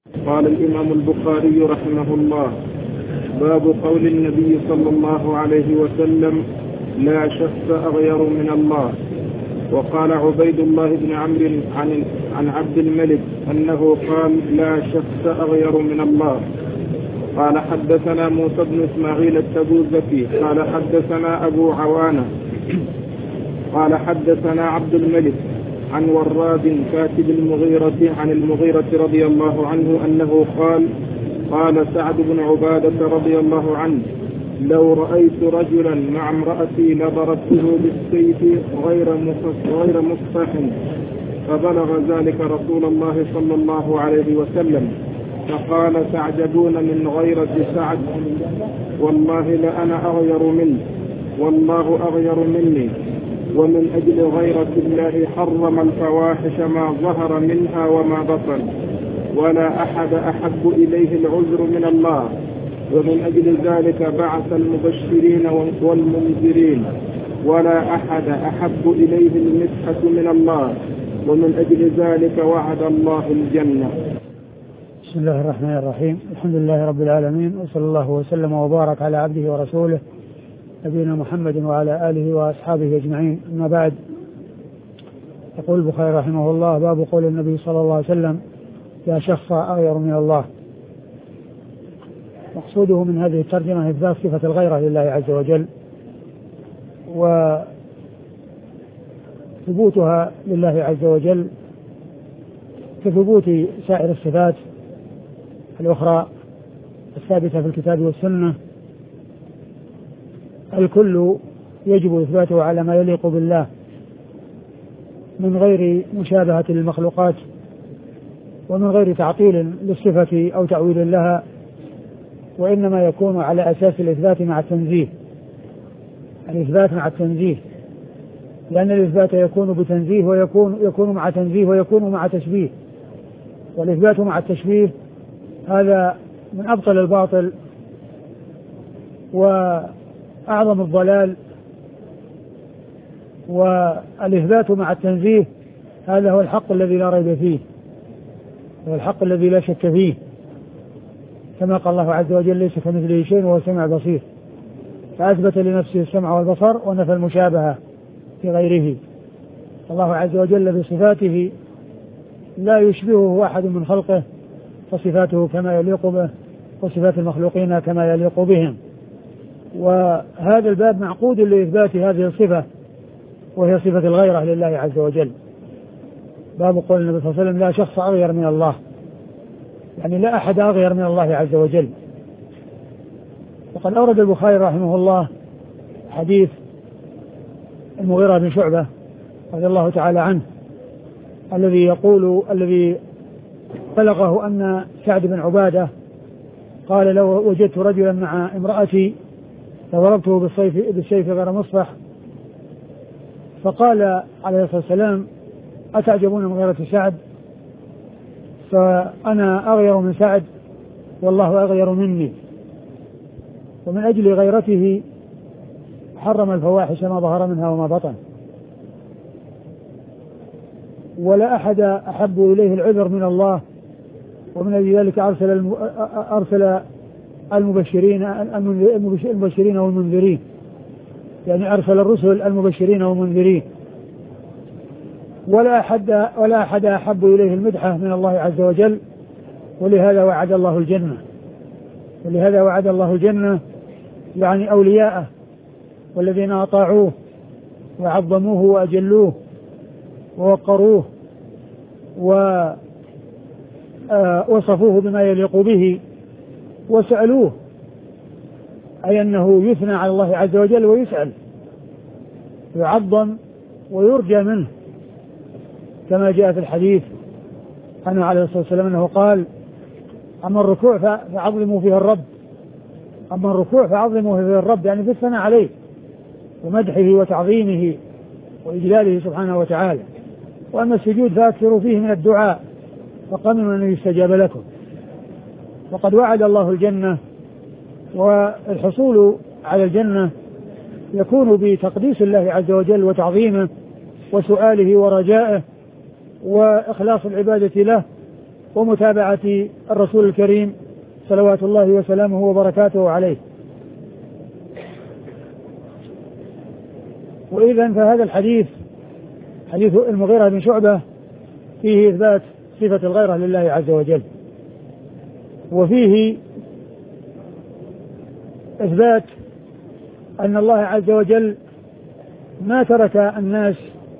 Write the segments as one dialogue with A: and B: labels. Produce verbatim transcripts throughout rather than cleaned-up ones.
A: قال الإمام البخاري رحمه الله: باب قول النبي صلى الله عليه وسلم: لا شخص أغير من الله. وقال عبيد الله بن عمرو عن, عن عبد الملك أنه قال: لا شخص أغير من الله. قال: حدثنا موسى بن إسماعيل التبوذكي قال حدثنا أبو عوانة قال حدثنا عبد الملك عن وراد كاتب المغيرة عن المغيرة رضي الله عنه أنه قال: قال سعد بن عبادة رضي الله عنه: لو رأيت رجلا مع امرأتي لضربته بالسيف غير غير مصفح. فبلغ ذلك رسول الله صلى الله عليه وسلم فقال: تعجبون من غيرة سعد؟ والله لأنا أغير منه، والله أغير مني. ومن أجل غيرة الله حرم الفواحش ما ظهر منها وما بطن، ولا أحد أحب إليه العذر من الله. ومن أجل ذلك بعث المبشرين والمنذرين، ولا أحد أحب إليه المدحة من الله. ومن أجل ذلك وعد الله الجنة.
B: بسم الله الرحمن الرحيم. الحمد لله رب العالمين، وصلى الله وسلم وبارك على عبده ورسوله نبينا محمد وعلى آله وأصحابه أجمعين. أما بعد، يقول البخاري رحمه الله: باب قول النبي صلى الله عليه وسلم: لا شخص أغير من الله. مقصوده من هذه الترجمة إثبات صفة الغيرة لله عز وجل، وثبوتها لله عز وجل كثبوت سائر الصفات الأخرى الثابتة في الكتاب والسنة. الكل يجب إثباته على ما يليق بالله من غير مشابهة للمخلوقات، ومن غير تعطيل للصفة أو تعويل لها، وإنما يكون على أساس الإثبات مع التنزيه. الإثبات مع التنزيه، لأن الإثبات يكون بتنزيه ويكون يكون مع تنزيه ويكون مع تشبيه، والإثبات مع التشبيه هذا من أبطل الباطل وأعظم الضلال، والإثبات مع التنزيه هذا هو الحق الذي لا ريب فيه، هو الحق الذي لا شك فيه، كما قال الله عز وجل: ليس كمثله شيء وهو السميع البصير. فأثبت لنفسه السمع والبصر ونفى المشابهة في غيره. الله عز وجل بصفاته لا يشبهه أحد من خلقه، فصفاته كما يليق به، وصفات المخلوقين كما يليق بهم. وهذا الباب معقود لإثبات هذه الصفة، وهي صفة الغيرة لله عز وجل. باب قول النبي صلى الله عليه وسلم: لا شخص أغير من الله، يعني لا أحد أغير من الله عز وجل. وقد أورد البخاري رحمه الله حديث المغيرة بن شعبة رضي الله تعالى عنه، الذي يقول الذي بلغه أن سعد بن عبادة قال: لو وجدت رجلا مع امرأتي فضربته بالسيف بالسيف غير مصفح. فقال عليه الصلاة والسلام: أتعجبون من غيرة سعد؟ فأنا أغير من سعد، والله أغير مني. ومن أجل غيرته حرم الفواحش ما ظهر منها وما بطن، ولا أحد أحب إليه العذر من الله. ومن أجل ذلك أرسل أرسل المبشرين المبشرين والمنذرين، يعني أرسل الرسل المبشرين والمنذرين. ولا أحد ولا أحد أحب إليه المدحة من الله عز وجل، ولهذا وعد الله الجنة. ولهذا وعد الله الجنة يعني أولياءه والذين أطاعوه وعظموه وأجلوه ووقروه ووصفوه بما يليق به وسألوه، أي أنه يثنى على الله عز وجل ويسأل، يعظم ويرجى منه، كما جاء في الحديث عنه عليه الصلاة والسلام أنه قال: أما الركوع فعظموا فيه الرب، أما الركوع فعظموا فيه الرب، يعني في الثناء عليه ومدحه وتعظيمه وإجلاله سبحانه وتعالى. وأما السجود فأكثروا فيه من الدعاء، فقمنوا أن يستجاب لكم. وقد وعد الله الجنة، والحصول على الجنة يكون بتقديس الله عز وجل وتعظيمه وسؤاله ورجائه وإخلاص العبادة له ومتابعة الرسول الكريم صلوات الله وسلامه وبركاته عليه. وإذا فهذا الحديث حديث المغيرة بن شعبة فيه إثبات صفة الغيرة لله عز وجل، وفيه إثبات أن الله عز وجل ما ترك الناس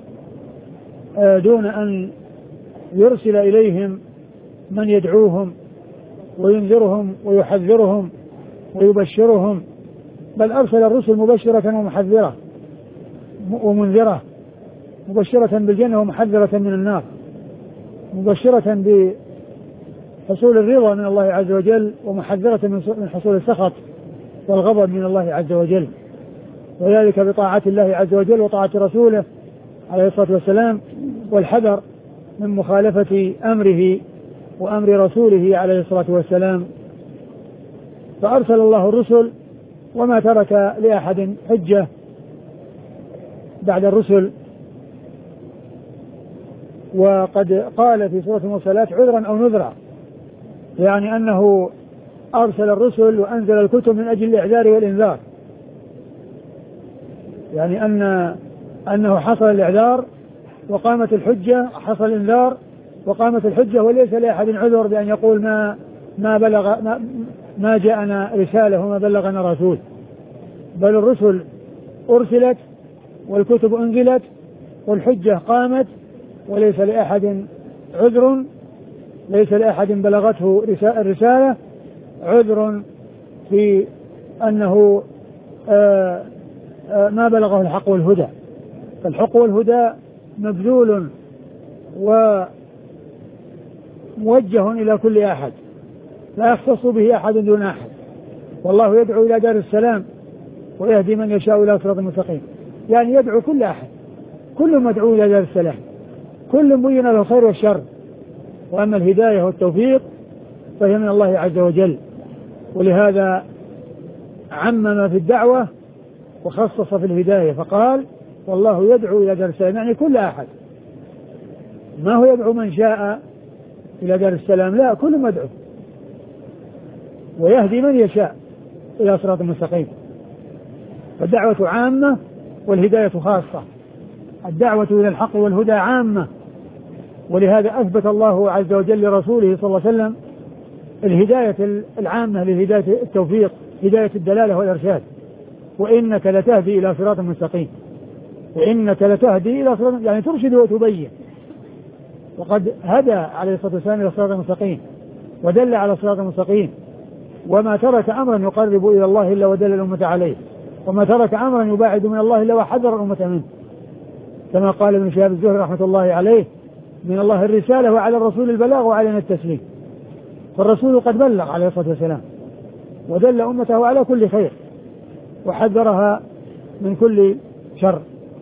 B: دون أن يرسل إليهم من يدعوهم وينذرهم ويحذرهم ويبشرهم، بل أرسل الرسل مبشرة ومحذرة ومنذرة، مبشرة بالجنة ومحذرة من النار، مبشرة بحصول الرضا من الله عز وجل ومحذرة من حصول السخط والغضب من الله عز وجل، وذلك بطاعة الله عز وجل وطاعة رسوله عليه الصلاة والسلام، والحذر من مخالفة أمره وأمر رسوله عليه الصلاة والسلام. فأرسل الله الرسل وما ترك لأحد حجة بعد الرسل. وقد قال في سورة المرسلات عذرا أو نذرا، يعني أنه أرسل الرسل وأنزل الكتب من أجل الإعذار والإنذار، يعني أن أنه حصل الإعذار وقامت الحجة، حصل الإنذار وقامت الحجة، وليس لأحد عذر بأن يقول ما ما بلغ ما, ما جاءنا رسالة وما بلغنا رسول، بل الرسل أرسلت والكتب أنزلت والحجة قامت، وليس لأحد عذر، ليس لأحد بلغته الرسالة عذر في أنه آآ آآ ما بلغه الحق والهدى. فالحق والهدى مبذول وموجه إلى كل أحد، لا يختص به أحد دون أحد، والله يدعو إلى دار السلام ويهدي من يشاء إلى صراط مستقيم، يعني يدعو كل أحد، كل مدعو إلى دار السلام، كل مبين له الخير والشر. وأما الهداية والتوفيق فهي من الله عز وجل، ولهذا عمم في الدعوة وخصص في الهداية فقال والله يدعو إلى دار السلام، يعني كل أحد، ما هو يدعو من شاء إلى دار السلام، لا، كل مدعو، ويهدي من يشاء إلى صراط مستقيم. فالدعوة عامة والهداية خاصة، الدعوة إلى الحق والهدى عامة، ولهذا أثبت الله عز وجل لرسوله صلى الله عليه وسلم الهداية العامة لهداية التوفيق، هداية الدلالة والإرشاد، وإنك لتهدي إلى صراط مستقيم، وإنك لتهدي إلى صراط، يعني ترشد وتبين، وقد هدى عليه الصلاة والسلام إلى صراط مستقيم ودل على صراط مستقيم، وما ترك أمرا يقرب إلى الله إلا ودل الأمة عليه، وما ترك أمرا يباعد من الله إلا وحذر الأمة منه، كما قال ابن شهاب الزهري رحمة الله عليه من الله الرسالة وعلى الرسول البلاغ وعلينا التسليم. فالرسول قد بلغ عليه الصلاة والسلام ودل أمته على كل خير وحذرها من كل شر.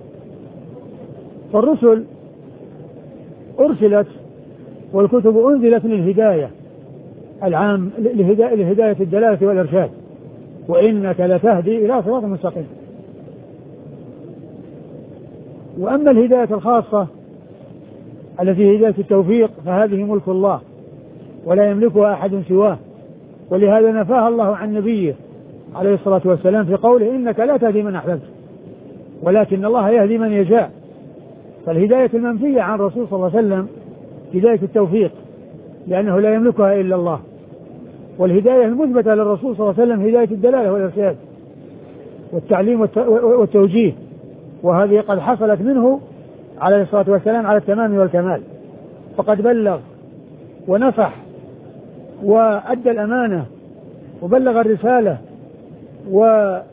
B: فالرسل أرسلت والكتب أنزلت للهداية العام، لهداية الدلالة والإرشاد، وإنك لتهدي إلى صراط مستقيم. وأما الهداية الخاصة التي هي هداية التوفيق فهذه ملك الله ولا يملكها أحد سواه، ولهذا نفاها الله عن نبيه عليه الصلاة والسلام في قوله إنك لا تهدي من أحببت ولكن الله يهدي من يشاء. فالهداية المنفية عن الرسول صلى الله عليه وسلم هداية التوفيق لأنه لا يملكها إلا الله، والهداية المثبتة للرسول صلى الله عليه وسلم هداية الدلالة والإرشاد والتعليم والتوجيه، وهذه قد حصلت منه عليه الصلاة والسلام على التمام والكمال، فقد بلغ ونصح وأدى الأمانة وبلغ الرسالة، وأكمل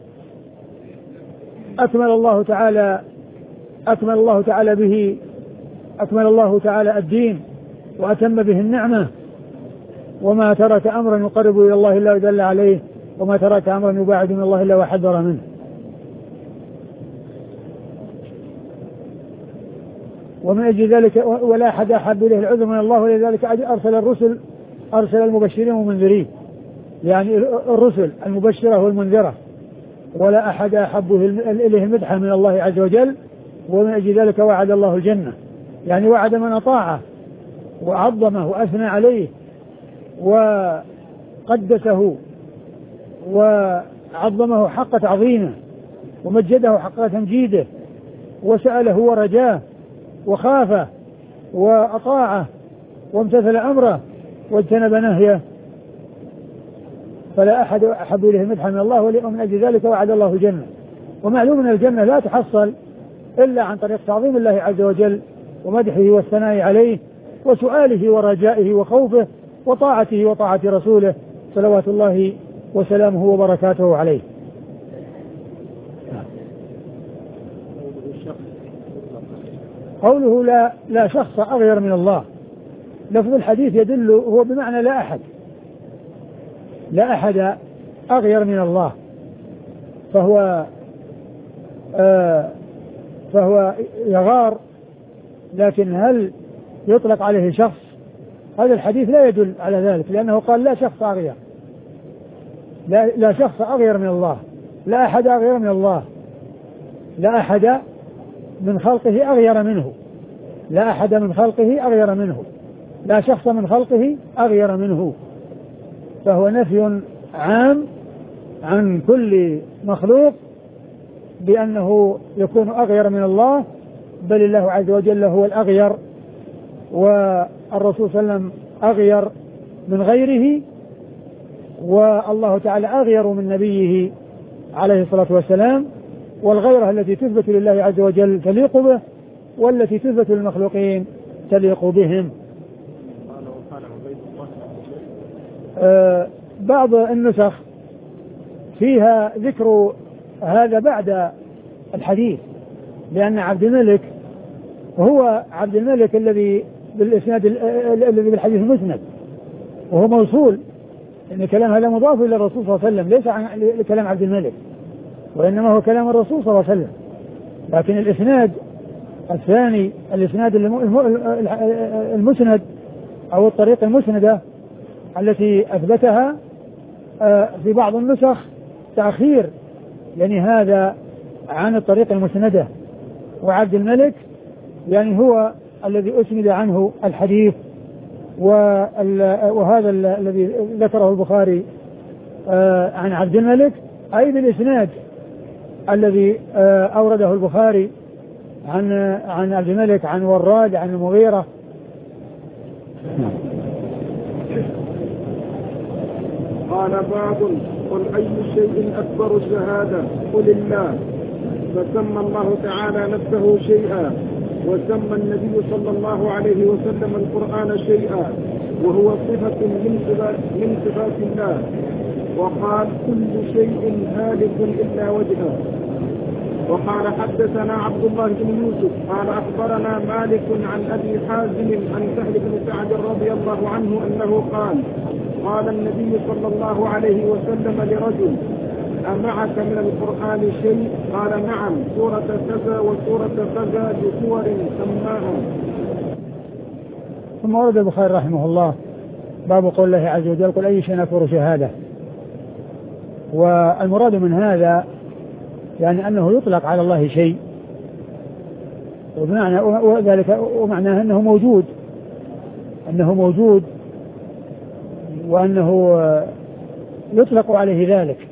B: الله تعالى أكمل الله تعالى به أكمل الله تعالى الدين وأتم به النعمة، وما ترك أمرا يقرب إلى الله إلا ودل عليه، وما ترك أمرا يباعد من الله إلا وحذر منه. ومن أجل ذلك ولا أحد أحب إليه العذر من الله، ولذلك أرسل الرسل أرسل المبشرين والمنذرين، يعني الرسل المبشرة والمنذرة، ولا أحد أحب إليه المدح من الله عز وجل. ومن أجل ذلك وعد الله الجنة، يعني وعد من أطاعه وعظمه وأثنى عليه وقدسه وعظمه حق تعظيمه ومجده حق تمجيده وسأله ورجاه وخافه وأطاعه وامتثل أمره واجتنب نهيه، فلا أحد أحب إليه مدحا من الله، ومن أجل ذلك وعد الله الجنة. ومعلوم أن الجنة لا تحصل إلا عن طريق تعظيم الله عز وجل ومدحه والثناء عليه وسؤاله ورجائه وخوفه وطاعته وطاعة رسوله صلوات الله وسلامه وبركاته عليه. قوله لا, لا شخص أغير من الله، لفظ الحديث يدل هو بمعنى لا أحد، لا أحد أغير من الله، فهو آه فهو يغار، لكن هل يطلق عليه شخص؟ هذا الحديث لا يدل على ذلك، لأنه قال لا شخص أغير، لا, لا شخص أغير من الله، لا أحد أغير من الله، لا أحد من خلقه أغير منه، لا أحد من خلقه أغير منه، لا شخص من خلقه أغير منه، فهو نفي عام عن كل مخلوق بأنه يكون أغير من الله، بل الله عز وجل هو الأغير، والرسول صلى الله عليه وسلم أغير من غيره، والله تعالى أغير من نبيه عليه الصلاة والسلام، والغيرة التي تثبت لله عز وجل تليق به، والتي تثبت للمخلوقين تليق بهم. آه بعض النسخ فيها ذكر هذا بعد الحديث، لأن عبد الملك هو عبد الملك الذي بالإسناد الذي بالحديث المسند، وهو موصول، إن كلام هذا مضاف إلى الرسول صلى الله عليه وسلم، ليس عن كلام عبد الملك، وإنما هو كلام الرسول صلى الله عليه وسلم. لكن الإسناد الثاني، الإسناد المسند أو الطريق المسندة التي أثبتها في بعض النسخ تأخير يعني هذا عن الطريق المسندة، وعبد الملك يعني هو الذي أسند عنه الحديث، وهذا الذي ذكره البخاري عن عبد الملك أي بالإسناد الذي أورده البخاري عن عن عبد الملك عن وراد عن المغيرة.
A: قال باب قل أي شيء أكبر شهادة؟ قل الله. فسمى الله تعالى نفسه شيئا، وسمى النبي صلى الله عليه وسلم القرآن شيئا، وهو صفة من صفات من صفات الله، وقال كل شيء هالك إلا وجهه. وقال حدثنا عبد الله بن يوسف قال أخبرنا مالك عن أبي حازم عن سهل بن سعد رضي الله عنه أنه قال قال النبي صلى الله عليه وسلم لرجل أمعك من القرآن شيء؟ قال نعم، سورة كذا وسورة كذا بسور سماها.
B: ثم ورد البخاري رحمه الله باب قول الله عز وجل قل أي شيء أكبر شهادة. والمراد من هذا يعني أنه يطلق على الله شيء، وبمعنى وذلك ومعناه أنه موجود، أنه موجود وأنه يطلق عليه ذلك.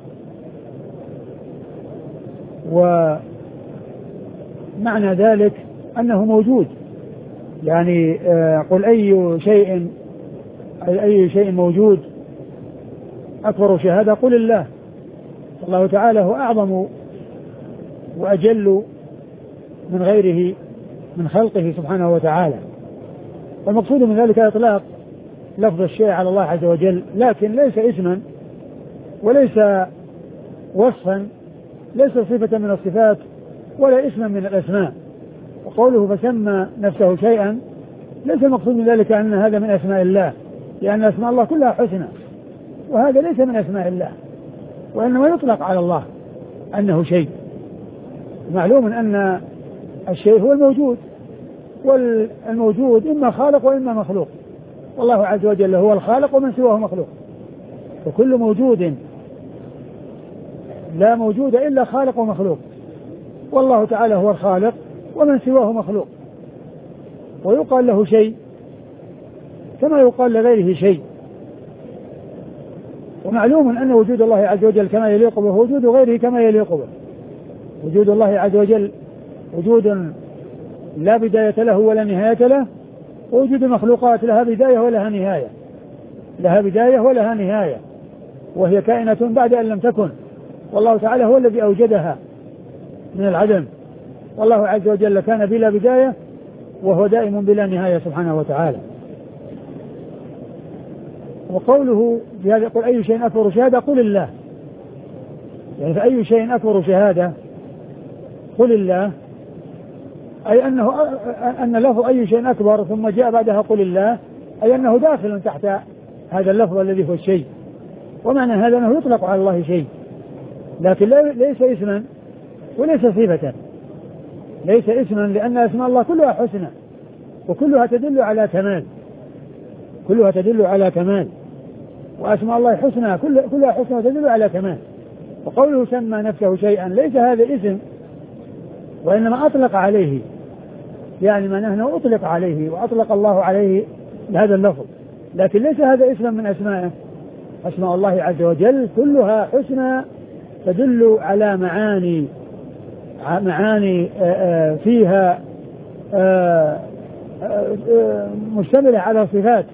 B: ومعنى ذلك أنه موجود، يعني قل أي شيء أي شيء موجود أكبر شهادة؟ قل الله. الله تعالى هو أعظم وأجل من غيره من خلقه سبحانه وتعالى. والمقصود من ذلك إطلاق لفظ الشيء على الله عز وجل، لكن ليس اسما وليس وصفا، ليس صفة من الصفات ولا اسما من الأسماء. وقوله فسمى نفسه شيئا ليس المقصود من ذلك أن هذا من أسماء الله، لأن أسماء الله كلها حسنى، وهذا ليس من أسماء الله، وإنما يطلق على الله أنه شيء. معلوم أن الشيء هو الموجود، والموجود إما خالق وإما مخلوق، والله عز وجل هو الخالق ومن سواه مخلوق، وكل موجود لا موجود إلا خالق ومخلوق، والله تعالى هو الخالق ومن سواه مخلوق. ويقال له شيء كما يقال لغيره شيء. ومعلوم أن وجود الله عز وجل كما يليق به وجود غيره كما يليق به. وجود الله عز وجل وجود لا بداية له ولا نهاية له، ووجود المخلوقات لها بداية ولها نهاية، لها بداية ولها نهاية، وهي كائنة بعد أن لم تكن، والله تعالى هو الذي أوجدها من العدم، والله عز وجل كان بلا بداية وهو دائم بلا نهاية سبحانه وتعالى. وقوله بهذا قل أي شيء أكبر شهادة قل الله، يعني فأي شيء أكبر شهادة قل الله، أي أنه أن لفظ أي شيء أكبر ثم جاء بعدها قل الله، أي أنه داخل تحت هذا اللفظ الذي هو الشيء. ومعنى هذا أنه يطلق على الله شيء، لكن ليس اسما وليس صفة، ليس اسما لأن أسماء الله كلها حسنى وكلها تدل على كمال، كلها تدل على كمال، وأسماء الله حسنى كلها حسنى وتدل على كمال. وقوله سمى نفسه شيئا ليس هذا اسم، وإنما أطلق عليه، يعني ما نحن أطلق عليه وأطلق الله عليه هذا اللفظ، لكن ليس هذا اسما من أسمائه. أسماء الله عز وجل كلها حسنى تدل على معاني معاني فيها مشتملة على صفات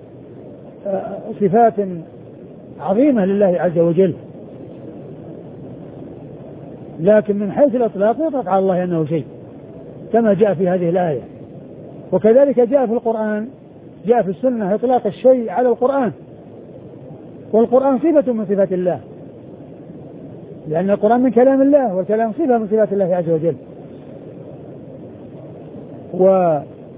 B: صفات عظيمة لله عز وجل، لكن من حيث الإطلاق يطلق على الله أنه شيء كما جاء في هذه الآية. وكذلك جاء في القرآن، جاء في السنة إطلاق الشيء على القرآن، والقرآن صفة من صفات الله، لأن القرآن من كلام الله، والكلام صفة من صفات الله عز وجل. و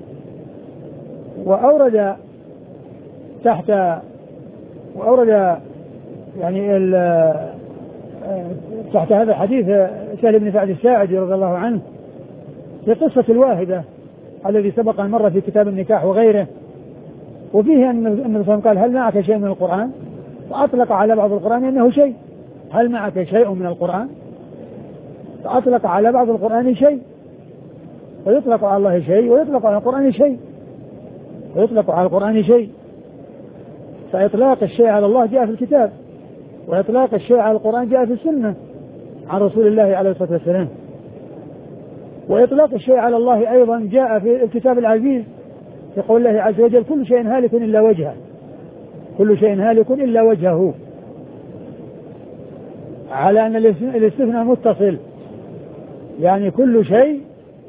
B: وأورد تحت وأورد يعني تحت هذا الحديث سهل بن سعد الساعدي رضي الله عنه في قصة الواهبة الذي سبق أن مر في كتاب النكاح وغيره، وفيه أن النبي صلى الله عليه وسلم قال هل معك شيء من القرآن؟ فأطلق على بعض القرآن أنه شيء، هل معك شيء من القرآن؟ فأطلق على بعض القرآن شيء، ويطلق على الله شيء، ويطلق على القرآن شيء، ويطلق على القرآن شيء. فإطلاق الشيء على الله جاء في الكتاب، وإطلاق الشيء على القرآن جاء في السنة عن رسول الله عليه الصلاة والسلام. وإطلاق الشيء على الله أيضا جاء في الكتاب العزيز في قول الله عز وجل كل شيء هالك إلا وجهه، كل شيء هالك إلا وجهه، على أن الاستثناء متصل، يعني كل شيء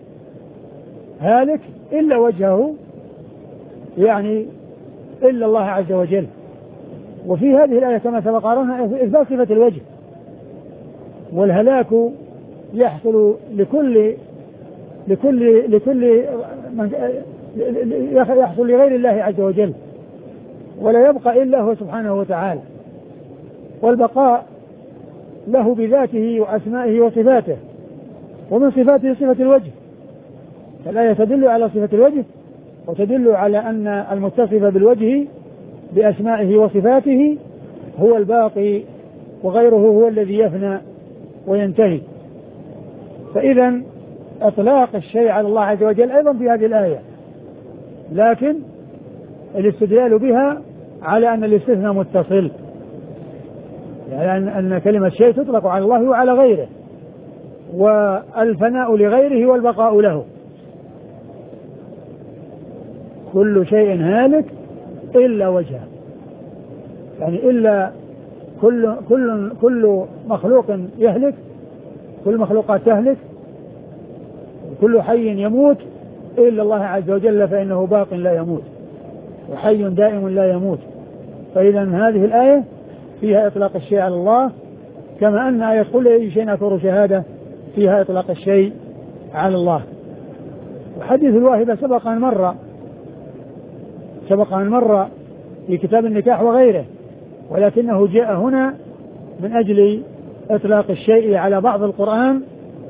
B: هالك إلا وجهه، يعني إلا الله عز وجل. وفي هذه الآية كما سبق قرأنا إثبات صفة الوجه، والهلاك يحصل لكل لكل لكل من يحصل لغير الله عز وجل، ولا يبقى إلا هو سبحانه وتعالى، والبقاء له بذاته وأسمائه وصفاته، ومن صفاته صفة الوجه. فالآية تدل على صفة الوجه، وتدل على أن المتصف بالوجه بأسمائه وصفاته هو الباقي، وغيره هو الذي يفنى وينتهي. فإذا إطلاق الشيء على الله عز وجل أيضا في هذه الآية، لكن الاستدلال بها على أن الاستثناء متصل، يعني أن كلمة شيء تطلق على الله وعلى غيره، والفناء لغيره والبقاء له. كل شيء هالك إلا وجهه، يعني إلا كل كل كل مخلوق يهلك، كل مخلوقات تهلك، كل حي يموت إلا الله عز وجل فإنه باق لا يموت، وحي دائم لا يموت. فإذا هذه الآية فيها إطلاق الشيء على الله، كما أن آية قل أي شيء أكبر شهادة فيها إطلاق الشيء على الله. وحديث الواهبة سبق أن مر سبق أن مر في كتاب النكاح وغيره، ولكنه جاء هنا من أجل إطلاق الشيء على بعض القرآن،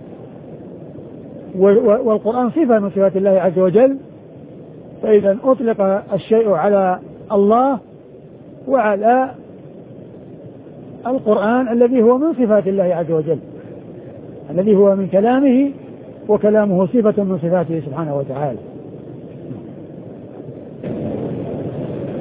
B: والقرآن صفة من صفات الله عز وجل. فإذا أطلق الشيء على الله وعلى القرآن الذي هو من صفات الله عز وجل، الذي هو من كلامه، وكلامه صفة من صفاته سبحانه وتعالى.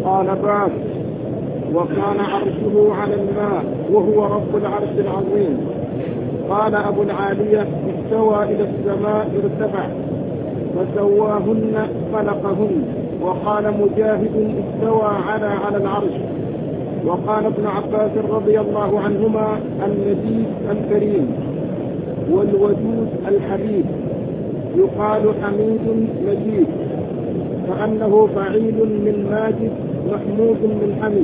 A: قال باب وكان عرشه على الماء وهو رب العرش العظيم. قال أبو العالية استوى إلى السماء ارتفع فسواهن خلقهن. وقال مجاهد استوى على على العرش. وقال ابن عباس رضي الله عنهما المجيد الكريم والودود الحبيب، يقال حميد مجيد فأنه فعيل من ماجد محمود من حميد.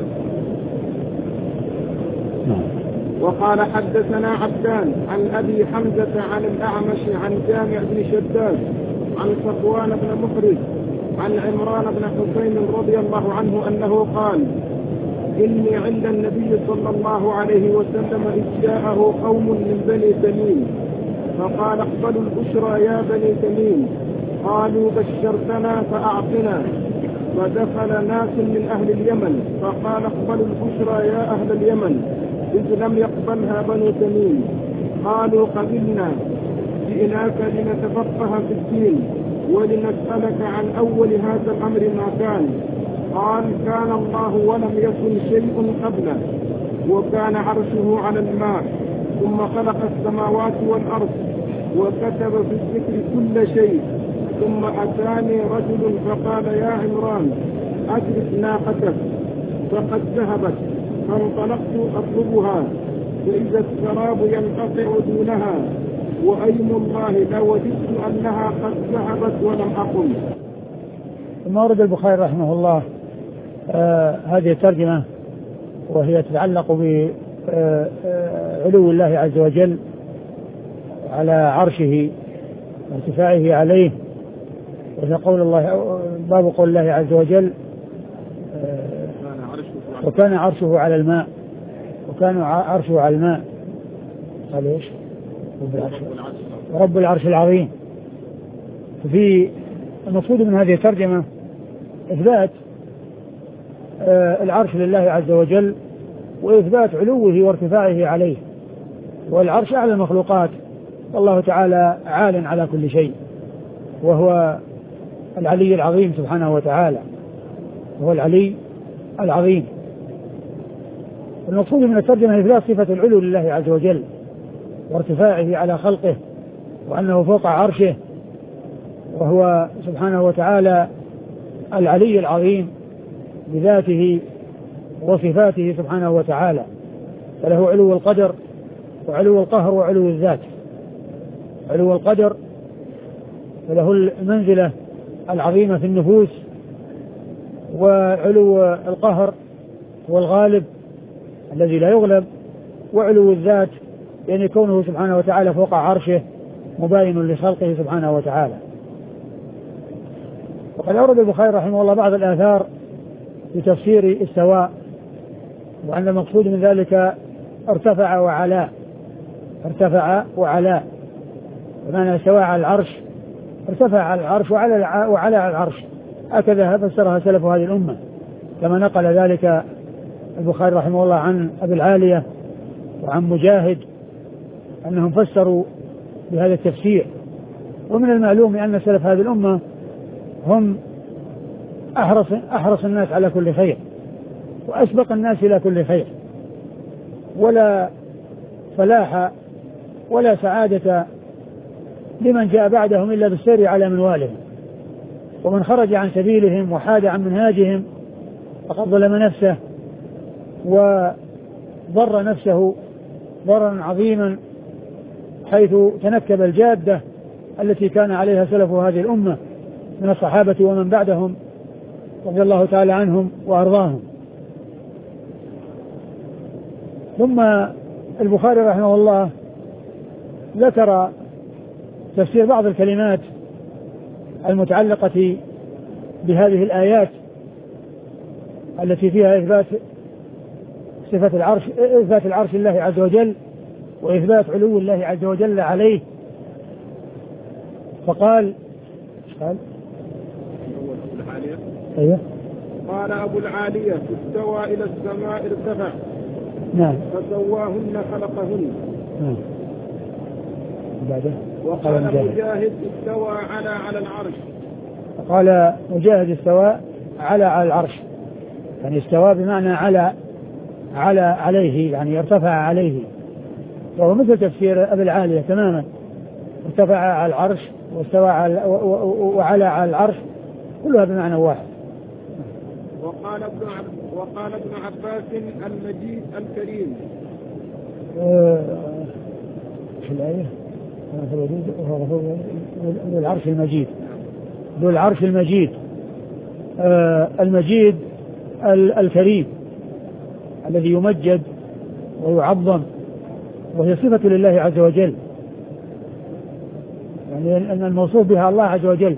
A: وقال حدثنا عبدان عن أبي حمزة عن الأعمش عن جامع بن شداد عن صفوان بن محرز عن عمران بن حسين رضي الله عنه أنه قال إني عند النبي صلى الله عليه وسلم إذ جاءه قوم من بني تميم فقال اقبلوا البشرى يا بني تميم. قالوا بشرتنا فأعطنا. فدخل ناس من أهل اليمن فقال اقبلوا البشرى يا أهل اليمن إذ لم يقبلها بنو تميم. قالوا قبلنا جئناك لنتفقه في الدين ولنسألك عن أول هذا الأمر ما كان. قال كان الله ولم يكن شيء قبله وكان عرشه على الماء ثم خلق السماوات والأرض وكتب في الذكر كل شيء. ثم أتاني رجل فقال يا عمران أدرك ناقتك فقد ذهبت. فانطلقت أطلبها فإذا السراب ينقطع دونها وأيم الله لوددت أنها قد ذهبت ولم أقم.
B: ثم ورد البخاري رحمه الله آه هذه الترجمة وهي تتعلق بعلو الله عز وجل على عرشه وارتفاعه عليه. وهي قول الله باب قول الله عز وجل آه وكان عرشه على الماء وكان عرشه على الماء. قال ايش؟ رب العرش رب العرش العظيم. في المقصود من هذه الترجمة إثبات آه العرش لله عز وجل وإثبات علوه وارتفاعه عليه. والعرش أعلى المخلوقات والله تعالى عال على كل شيء وهو العلي العظيم سبحانه وتعالى هو العلي العظيم. المقصود من الترجمة إثبات صفة العلو لله عز وجل وارتفاعه على خلقه وأنه فوق عرشه وهو سبحانه وتعالى العلي العظيم بذاته وصفاته سبحانه وتعالى. فله علو القدر وعلو القهر وعلو الذات. علو القدر فله المنزلة العظيمة في النفوس وعلو القهر هو الغالب الذي لا يغلب. وعلو الذات يعني كونه سبحانه وتعالى فوق عرشه مباين لخلقه سبحانه وتعالى. وقد أورد البخاري رحمه الله بعض الآثار في تفسير استواء وأن المقصود من ذلك ارتفع وعلا ارتفع وعلا بمعنى استوى على العرش ارتفع على العرش وعلى وعلى على العرش. هكذا فسرها سلف هذه الأمة كما نقل ذلك البخاري رحمه الله عن أبي العالية وعن مجاهد أنهم فسروا بهذا التفسير. ومن المعلوم أن سلف هذه الأمة هم أحرص, أحرص الناس على كل خير وأسبق الناس إلى كل خير ولا فلاح ولا سعادة لمن جاء بعدهم إلا بالسير على منوالهم. ومن خرج عن سبيلهم وحاد عن منهاجهم فقد ظلم نفسه وضر نفسه ضررا عظيما حيث تنكب الجادة التي كان عليها سلف هذه الأمة من الصحابة ومن بعدهم رضي الله تعالى عنهم وأرضاهم. ثم البخاري رحمه الله ذكر تفسير بعض الكلمات المتعلقة بهذه الآيات التي فيها إثبات صفة العرش إثبات العرش لله عز وجل وإثبات علو الله عز وجل عليه. فقال قال أيوه
A: قال أبو العالية استوى إلى السماء ارتفع
B: نعم
A: فسواهن خلقهن.
B: نعم. بعده
A: وقال مجاهد استوى على على العرش.
B: قال مجاهد استوى على على العرش يعني استوى بمعنى على على عليه، يعني ارتفع عليه، وهو مثل تفسير أبي العالية تماما، ارتفع على العرش واستوى على وعلى على العرش، كلها بمعنى واحد.
A: وقال ابن عب... وقال ابن عباس المجيد الكريم.
B: في الآية ذو العرش المجيد، ذو العرش المجيد، آه المجيد الكريم الذي يمجد ويعظم، وهي صفة لله عز وجل، يعني أن الموصوف بها الله عز وجل.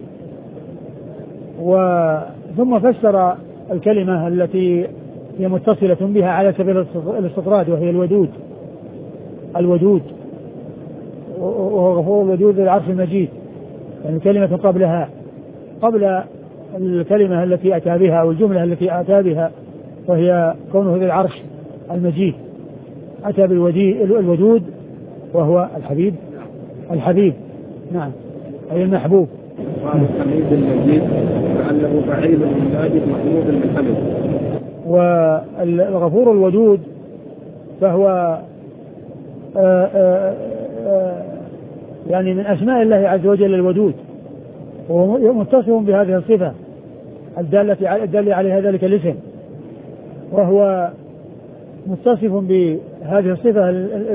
B: وثم فسر الكلمة التي هي متصلة بها على سبيل الاستطراد، وهي الودود، الودود وهو غفور الودود العرش المجيد، يعني كلمة قبلها، قبل الكلمة التي أتى بها أو الجملة التي أتى بها، وهي كونه ذي العرش المجيد، أتى بالودود وهو الحبيب، الحبيب نعم أي المحبوب.
A: قال الحميد المجيد لعله فعيل من ماجد محمود الحميد.
B: والغفور الودود فهو آآ آآ يعني من أسماء الله عز وجل الودود، وهو متصف بهذه الصفة الدالة الدالة عليها ذلك الاسم، وهو متصف بهذه الصفة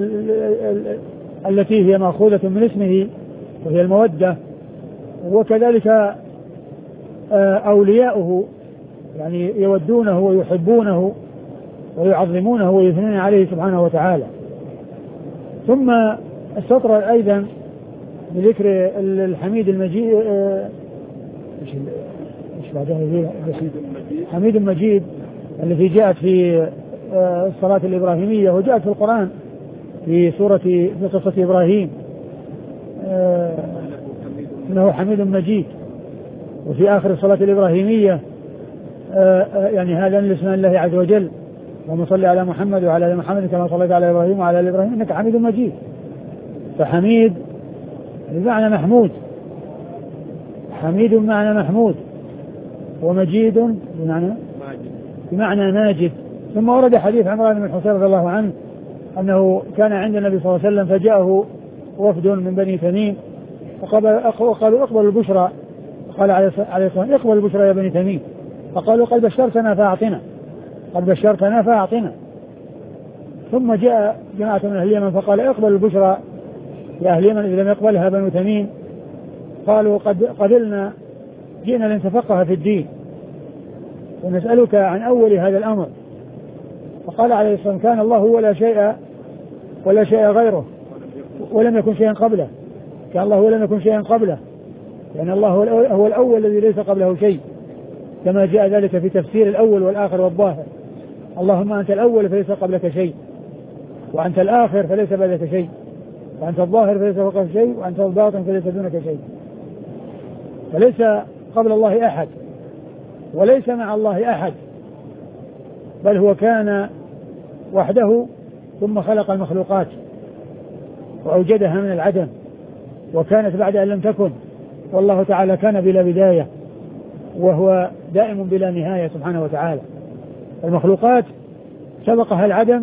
B: التي هي مأخوذة من اسمه وهي المودة. وكذلك أولياؤه يعني يودونه ويحبونه ويعظمونه ويثنون عليه سبحانه وتعالى. ثم السطر أيضا بذكر الحميد المجيد، ايش بعدها حميد المجيد التي جاءت في الصلاة الإبراهيمية وجاءت في القرآن في سورة في قصة إبراهيم إنه حميد مجيد، وفي آخر الصلاة الإبراهيمية يعني هذا من اسم الله عز وجل، اللهم صل على محمد وعلى آل محمد كما صليت على إبراهيم وعلى آل إبراهيم إنك حميد مجيد. فحميد بمعنى محمود، حميد بمعنى محمود، ومجيد بمعنى بمعنى ماجد. ثم ورد حديث عمران بن الحصين رضي الله عنه أنه كان عند النبي صلى الله عليه وسلم فجاءه وفد من بني تميم وقالوا اقبلوا البشرى، قال عليه الصلاة والسلام اقبلوا البشرى يا بني تميم، فقالوا قد بشرتنا فأعطنا، قد بشرتنا فأعطنا. ثم جاء جماعة من أهل اليمن فقال اقبلوا البشرى يا أهل اليمن إذا لم يقبلها بنو تميم، قالوا قد قبلنا جئنا لنتفقه في الدين ونسألك عن أول هذا الأمر. فقال عليه الصلاة والسلام كان الله ولا شيء ولا شيء غيره ولم يكن شيئا قبله، كان الله ولم يكن شيئا قبله، لأن يعني الله هو الأول الذي ليس قبله شيء، كما جاء ذلك في تفسير الأول والآخر والظاهر. اللهم أنت الأول فليس قبلك شيء، وأنت الآخر فليس بعدك شيء، وأنت الظاهر فليس فوقك شيء، وأنت الباطن فليس دونك شيء. فليس قبل الله أحد وليس مع الله أحد، بل هو كان وحده ثم خلق المخلوقات وأوجدها من العدم، وكانت بعد أن لم تكن، والله تعالى كان بلا بداية وهو دائم بلا نهاية سبحانه وتعالى. المخلوقات سبقها العدم،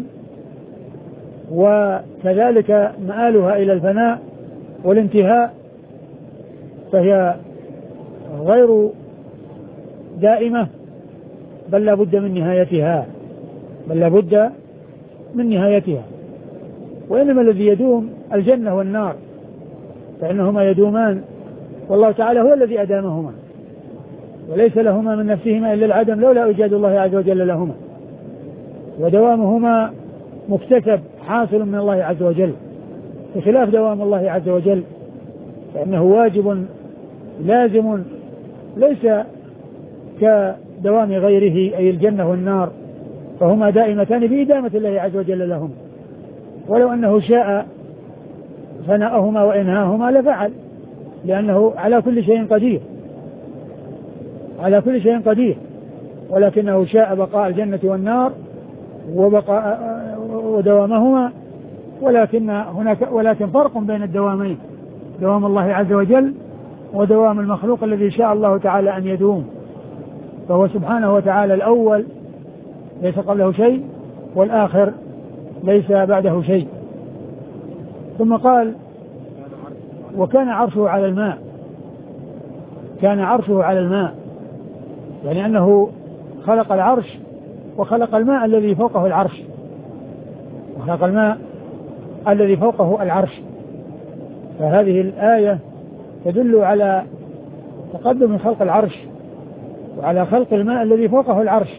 B: وكذلك مآلها إلى الفناء والانتهاء، فهي غير دائمة بل لا بد من نهايتها، بل لا بد من نهايتها. وإنما الذي يدوم الجنة والنار، فإنهما يدومان، والله تعالى هو الذي أدامهما، وليس لهما من نفسهما إلا العدم لولا إيجاد الله عز وجل لهما، ودوامهما مكتسب حاصل من الله عز وجل، بخلاف دوام الله عز وجل فإنه واجب لازم ليس كدوام غيره أي الجنة والنار، فهما دائمتان بإدامة الله عز وجل لهما، ولو أنه شاء فناءهما وإنهاهما لفعل، لأنه على كل شيء قدير، على كل شيء قدير، ولكنه شاء بقاء الجنة والنار وبقاء ودوامهما، ولكن هناك ولكن فرق بين الدوامين، دوام الله عز وجل ودوام المخلوق الذي شاء الله تعالى أن يدوم، فهو سبحانه وتعالى الأول ليس قبله شيء والآخر ليس بعده شيء. ثم قال وكان عرشه على الماء، كان عرشه على الماء، يعني أنه خلق العرش وخلق الماء الذي فوقه العرش، وخلق الماء الذي فوقه العرش. فهذه الآية تدل على تقدم خلق العرش وعلى خلق الماء الذي فوقه العرش.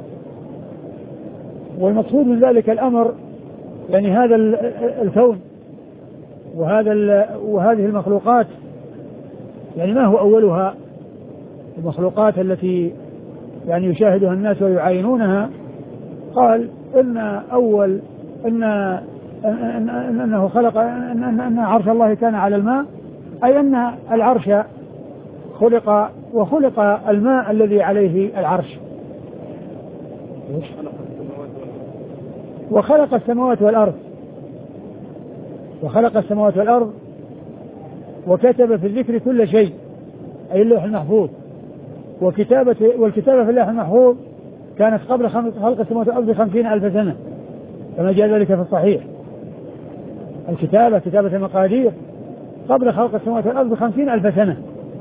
B: والمقصود من ذلك الأمر يعني هذا الكون وهذا وهذه المخلوقات، يعني ما هو أولها المخلوقات التي يعني يشاهدها الناس ويعاينونها. قال إن أول إن إن أنه خلق إن, أن عرش الله كان على الماء، أي أن العرش خلق وخلق الماء الذي عليه العرش. وخلق السماوات والأرض وخلق السماوات والأرض وكتب في الذكر كل شيء، أي اللوح المحفوظ. وكتابة والكتابة في اللوح المحفوظ كانت قبل خلق السماوات والأرض بخمسين ألف سنة كما جاء ذلك في الصحيح. الكتابة كتابة المقادير قبل خلق السماوات والأرض بخمسين ألف سنة.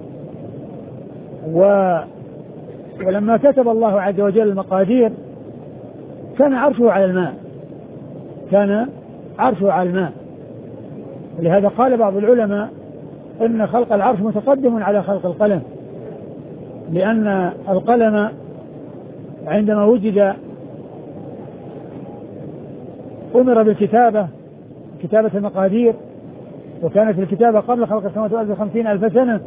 B: و ولما كتب الله عز وجل المقادير كان عرشه على الماء، كان عرشه على الماء. ولهذا قال بعض العلماء إن خلق العرش متقدم على خلق القلم، لأن القلم عندما وجد أمر بالكتابة، كتابة المقادير، وكانت الكتابة قبل خلق السماوات والأرض بخمسين ألف سنة.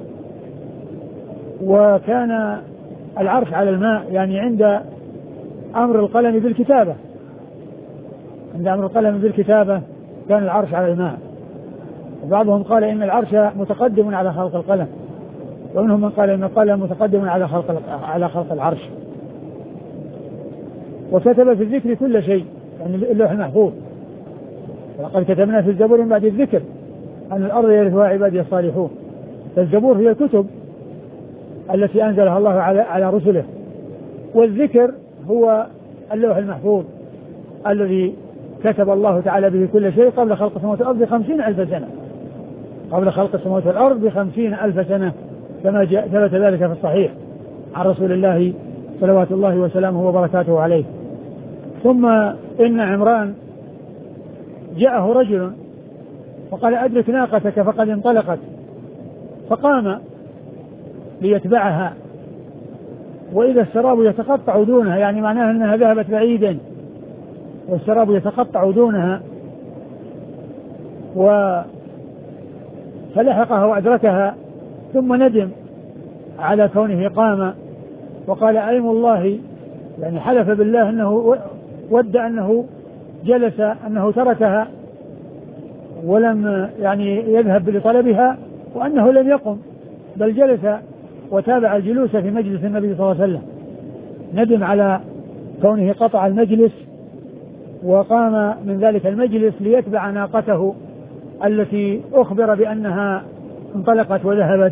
B: وكان العرش على الماء، يعني عند أمر القلم بالكتابة، عند أمر القلم بالكتابة كان العرش على الماء. وبعضهم قال إن العرش متقدم على خلق القلم، ومنهم من قال إن القلم متقدم على خلق على خلق العرش. وكتب في الذكر كل شيء، يعني اللوح المحفوظ. ولقد كتبنا في الزبور من بعد الذكر أن الأرض يرثها عبادي الصالحون. فالزبور هي الكتب التي أنزلها الله على على رسله، والذكر هو اللوح المحفوظ الذي كتب الله تعالى به كل شيء قبل خلق السماوات والأرض بخمسين ألف سنة، قبل خلق السماوات والأرض بخمسين ألف سنة كما جاء ثبت ذلك في الصحيح عن رسول الله صلوات الله وسلامه وبركاته عليه. ثم إن عمران جاءه رجل وقال أدرك ناقتك فقد انطلقت، فقام ليتبعها وإذا السراب يتقطع دونها، يعني معناها أنها ذهبت بعيدا والسراب يتقطع دونها، و فلحقها وأدركها ثم ندم على كونه قام وقال أيم الله، يعني حلف بالله أنه ود أنه جلس أنه تركها ولم يعني يذهب لطلبها، وأنه لم يقم بل جلس وتابع الجلوس في مجلس النبي صلى الله عليه وسلم. ندم على كونه قطع المجلس وقام من ذلك المجلس ليتبع ناقته التي أخبر بأنها انطلقت وذهبت،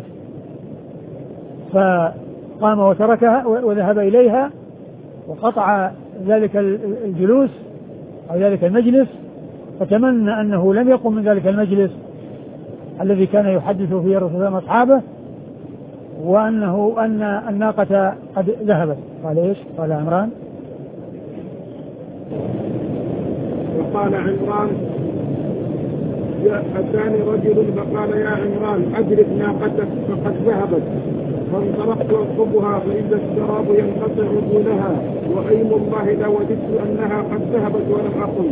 B: فقام وتركها وذهب إليها وقطع ذلك الجلوس أو ذلك المجلس، فتمنى أنه لم يقم من ذلك المجلس الذي كان يحدث فيه الرسول صلى الله عليه وسلم أصحابه، وأنه أن الناقة قد ذهبت. قال إيش؟ قال عمران
A: وقال عمران أتاني رجل فقال يا عمران أدرك ناقتك فقد ذهبت، فانطلقت أركبها فإذا السراب ينقطع دونها، وأيم الله لوددت أنها قد ذهبت ولم أقم.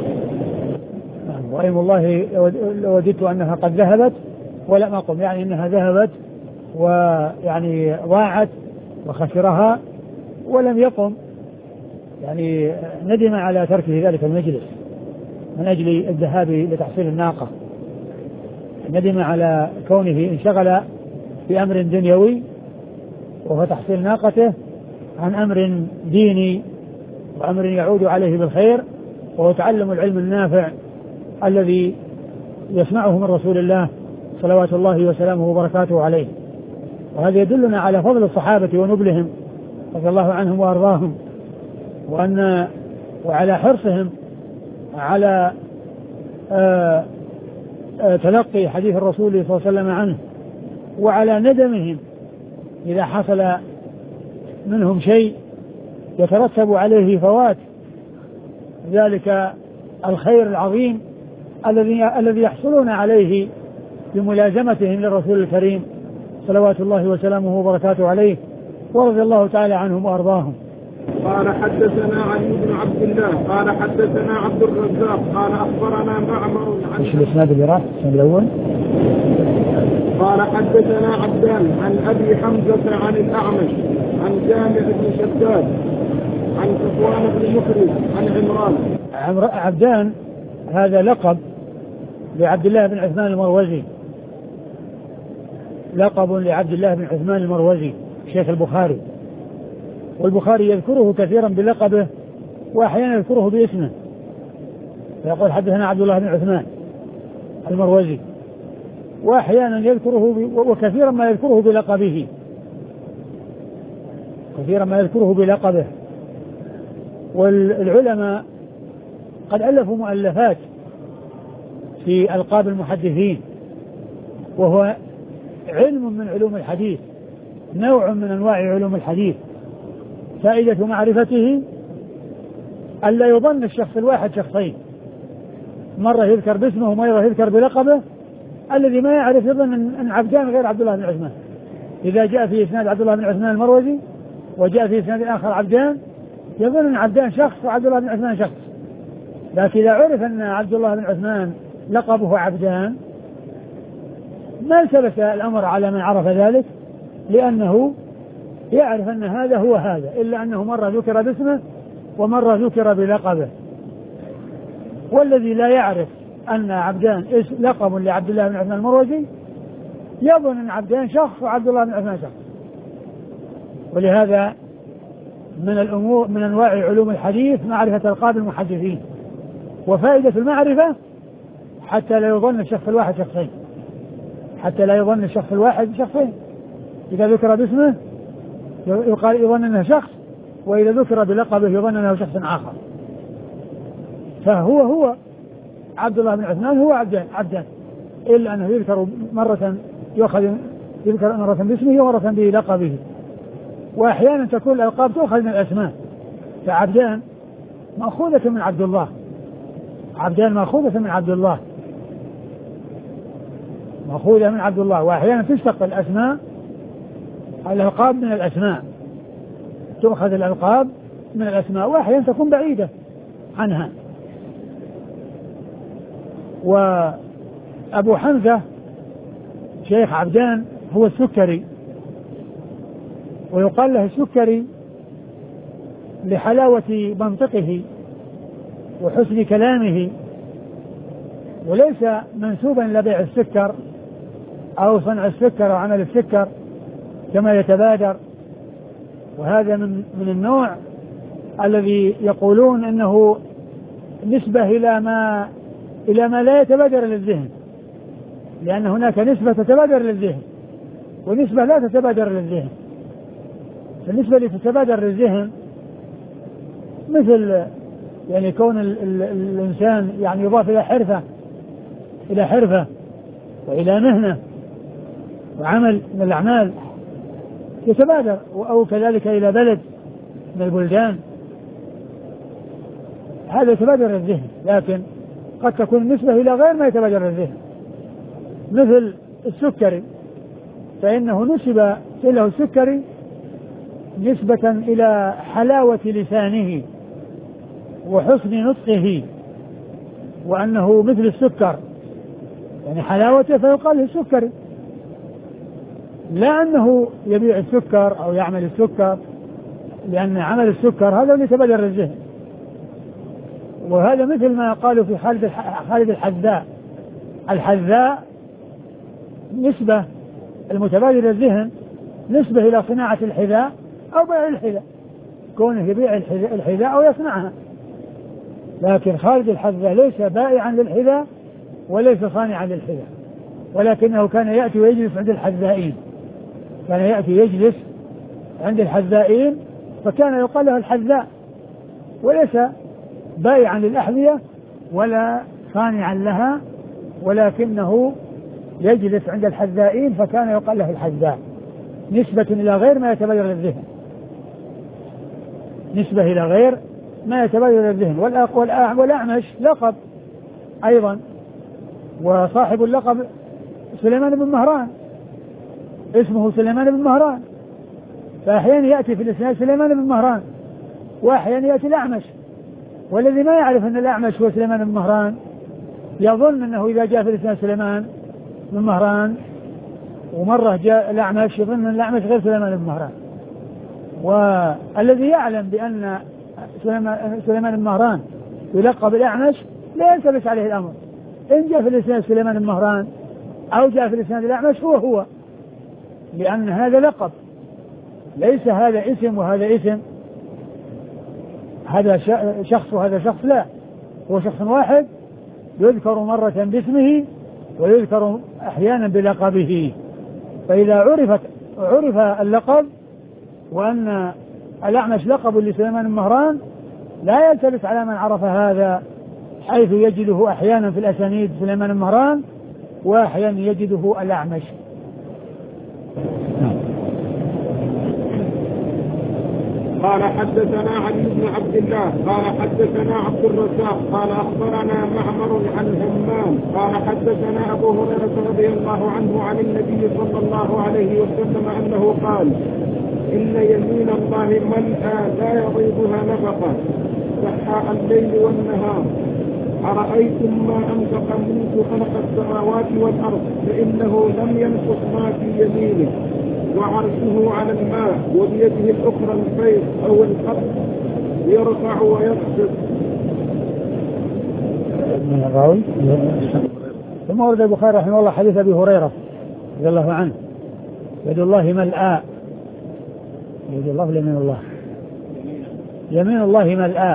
B: وأيم الله لوددت أنها قد ذهبت ولم أقم، يعني أنها ذهبت ويعني ضاعت وخسرها ولم يقم، يعني ندم على تركه ذلك المجلس من أجل الذهاب لتحصيل الناقة، ندم على كونه انشغل بأمر دنيوي وهو تحصيل ناقته عن أمر ديني وأمر يعود عليه بالخير، وهو تعلم العلم النافع الذي يسمعه من رسول الله صلوات الله وسلامه وبركاته عليه. وهذا يدلنا على فضل الصحابة ونبلهم رضي الله عنهم وأرضاهم، وأن وعلى حرصهم على آآ آآ تلقي حديث الرسول صلى الله عليه وسلم عنه، وعلى ندمهم إذا حصل منهم شيء يترتب عليه فوات ذلك الخير العظيم الذي الذي يحصلون عليه بملازمتهم للرسول الكريم صلوات الله وسلامه وبركاته عليه، ورضي الله تعالى عنهم وأرضاهم.
A: قال حدثنا علي بن عبد الله قال حدثنا عبد الرزاق قال أخبرنا معمر عن
B: ايش الإسناد اللي راح الإسناد الأول؟
A: قال حدثنا عبدان عن أبي حمزة عن الأعمش عن جامع بن شداد عن صفوان بن مخرج عن عمران.
B: عبدان هذا لقب لعبد الله بن عثمان المروزي، لقب لعبد الله بن عثمان المروزي شيخ البخاري، والبخاري يذكره كثيرا بلقبه وأحيانا يذكره باسمه، فيقول حدثنا عبد الله بن عثمان المروزي، وأحيانا يذكره وكثيرا ما يذكره بلقبه كثيرا ما يذكره بلقبه. والعلماء قد ألفوا مؤلفات في ألقاب المحدثين، وهو علم من علوم الحديث، نوع من أنواع علوم الحديث. فائدة معرفته ألا يظن الشخص الواحد شخصين، مرة يذكر باسمه ومرة يذكر بلقبه، الذي ما يعرف يظن أن عبدان غير عبد الله بن عثمان. إذا جاء في إسناد عبد الله بن عثمان المروزي وجاء في إسناد آخر عبدان، يظن أن عبدان شخص وعبد الله بن عثمان شخص. لكن إذا عرف أن عبد الله بن عثمان لقبه عبدان ما التبس الأمر على من عرف ذلك، لأنه يعرف أن هذا هو هذا، إلا أنه مرة ذكر باسمه ومرة ذكر بلقبه. والذي لا يعرف أن عبدان لقب لعبد الله بن عثمان المروزي يظن أن عبدان شخص وعبد الله بن عثمان شخص. ولهذا من الأمور من أنواع علوم الحديث معرفة ألقاب المحدثين، وفائدة المعرفة حتى لا يظن الشخص الواحد شخصين، حتى لا يظن الشخص الواحد شخصين. إذا ذكر باسمه يقال يظن أنه شخص، وإذا ذكر بلقبه يظن أنه شخص آخر. فهو هو عبد الله بن عثمان هو عبدان عبدان إلا أنه يذكر مرة يؤخذ يذكر مرة باسمه ومرة بلقبه، وأحيانا تكون الألقاب تؤخذ من الأسماء. فعبدان مأخوذة من عبد الله، عبدان مأخوذة من عبد الله مأخوذة من عبد الله وأحيانا تشتق الأسماء الألقاب من الأسماء، تؤخذ الألقاب من الأسماء وأحيانا تكون بعيدة عنها. وأبو حمزة شيخ عبدان هو السكري، ويقال له السكري لحلاوة منطقه وحسن كلامه، وليس منسوبا لبيع السكر أو صنع السكر أو عمل السكر كما يتبادر. وهذا من من النوع الذي يقولون أنه نسبة إلى ما إلى ما لا يتبادر للذهن، لأن هناك نسبة تتبادر للذهن ونسبة لا تتبادر للذهن. النسبة اللي تتبادر للذهن مثل يعني كون ال ال الإنسان يعني يضاف إلى حرفة إلى حرفة وإلى مهنة وعمل من الأعمال يتبادر، أو كذلك إلى بلد من البلدان، هذا يتبادر للذهن. لكن قد تكون النسبة إلى غير ما يتبادر للذهن، مثل السكري فإنه نسب له السكري نسبة إلى حلاوة لسانه وحسن نطقه، وأنه مثل السكر يعني حلاوته فيقال له السكري، لا أنه يبيع السكر أو يعمل السكر، لأن عمل السكر هذا اللي يتبادر للذهن. وهذا مثل ما قالوا في خالد خالد الحذاء، الحذاء نسبة المتبادر للذهن نسبة إلى صناعة الحذاء أو بيع الحذاء، كونه يبيع الحذاء أو يصنعها. لكن خالد الحذاء ليس بائعا للحذاء وليس صانعا للحذاء، ولكنه كان يأتي ويجلس عند الحذائين، كان يأتي يجلس عند الحذائين فكان يقال له الحذاء، وليس بايعا للأحذية ولا صانعا لها، ولكنه يجلس عند الحذائين فكان يقال له الحذاء، نسبة إلى غير ما يتبين للذهن، نسبة إلى غير ما يتبين للذهن. والأعمش لقب أيضا، وصاحب اللقب سليمان بن مهران، اسمه سليمان بن مهران، فأحيانا يأتي في الإسناد سليمان بن مهران وأحيانا يأتي الأعمش. والذي ما يعرف أن الأعمش هو سليمان بن مهران يظن أنه إذا جاء في الإسناد سليمان بن مهران ومرة جاء الأعمش يظن أن الأعمش غير سليمان بن مهران. والذي يعلم بأن سليمان بن مهران يلقب الأعمش لا يلتبس عليه الأمر، إن جاء في الإسناد سليمان بن مهران أو جاء في الإسناد الأعمش هو هو، لأن هذا لقب، ليس هذا اسم وهذا اسم، هذا شخص وهذا شخص، لا، هو شخص واحد يذكر مرة باسمه ويذكر أحيانا بلقبه. فإذا عرفت عرف اللقب وأن الأعمش لقب لسليمان بن مهران لا يلتبس على من عرف هذا، حيث يجده أحيانا في الأسانيد سليمان بن مهران وأحيانا يجده الأعمش.
A: قال حدثنا علي بن عبد الله قال حدثنا عبد الرزاق قال أخبرنا معمر عن همام قال حدثنا أبو هريرة رضي الله عنه عن النبي صلى الله عليه وسلم أنه قال: إن يمين الله ملأى لا يغيضها نفقة سحاء الليل والنهار، أرأيتم ما أنفق منذ خلق السماوات والأرض فإنه لم ينقص ما في يمينه، وعرشه على الماء، وبيده الأخرى الفيض أو القبض، يرفع ويخفض.
B: ثم ورد البخاري رحمه الله حديث أبي هريرة رضي الله عنه: يد الله ملأى، يد الله يمين الله، يمين الله ملأى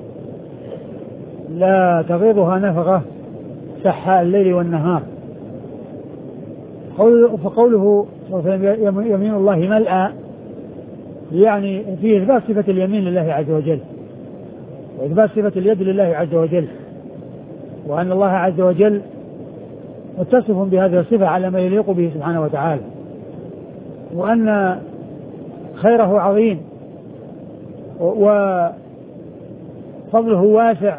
B: لا تغيضها نفقة سحاء الليل والنهار. فقوله يمين الله ملأى يعني فيه إثبات صفة اليمين لله عز وجل، وإثبات صفة اليد لله عز وجل، وأن الله عز وجل متصف بهذه الصفة على ما يليق به سبحانه وتعالى، وأن خيره عظيم وفضله واسع،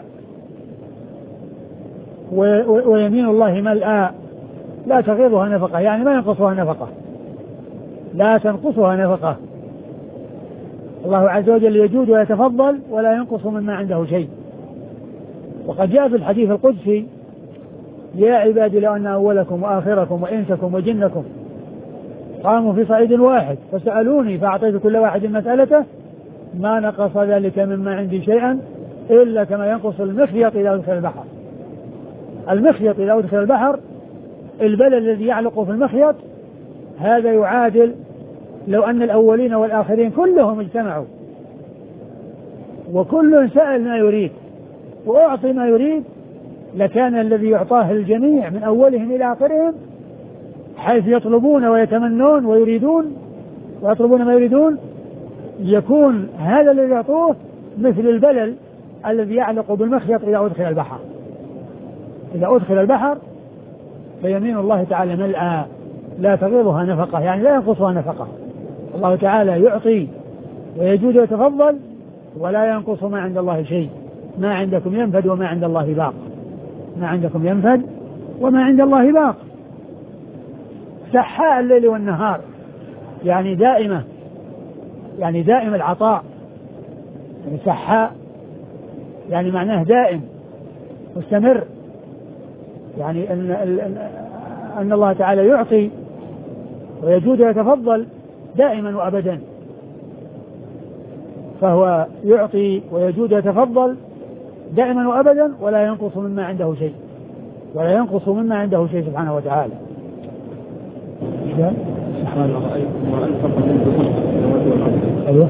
B: ويمين الله ملأى لا تغيضها نفقة، يعني ما ينقصها نفقة، لا تنقصها نفقة. الله عز وجل يجود ويتفضل ولا ينقص مما عنده شيء. وقد جاء في الحديث القدسي: يا عبادي لو أن أولكم وآخركم وإنسكم وجنكم قاموا في صعيد واحد فسألوني فأعطيت كل واحد مسألته ما نقص ذلك مما عندي شيئا إلا كما ينقص المخيط إذا أدخل البحر. المخيط إذا أدخل البحر، البلل الذي يعلق في المخيط هذا يعادل لو أن الأولين والآخرين كلهم اجتمعوا وكل سأل ما يريد وأعطي ما يريد، لكان الذي يعطاه الجميع من أولهم إلى آخرهم، حيث يطلبون ويتمنون ويريدون ويطلبون ما يريدون، يكون هذا الذي يعطوه مثل البلل الذي يعلق بالمخيط إذا أدخل البحر. إذا أدخل البحر فيمين الله تعالى ملأى لا تغيضها نفقة، يعني لا ينقصها نفقة. الله تعالى يعطي ويجود ويتفضل ولا ينقص ما عند الله شيء. ما عندكم ينفد وما عند الله باق، ما عندكم ينفد وما عند الله باق. سحاء الليل والنهار يعني دائمة، يعني دائم العطاء، يعني سحاء يعني معناه دائم مستمر، يعني أن, أن الله تعالى يعطي ويجود ويتفضل دائما وأبدا، فهو يعطي ويجود ويتفضل دائما وأبدا ولا ينقص مما عنده شيء، ولا ينقص مما عنده شيء سبحانه وتعالى. أيوه.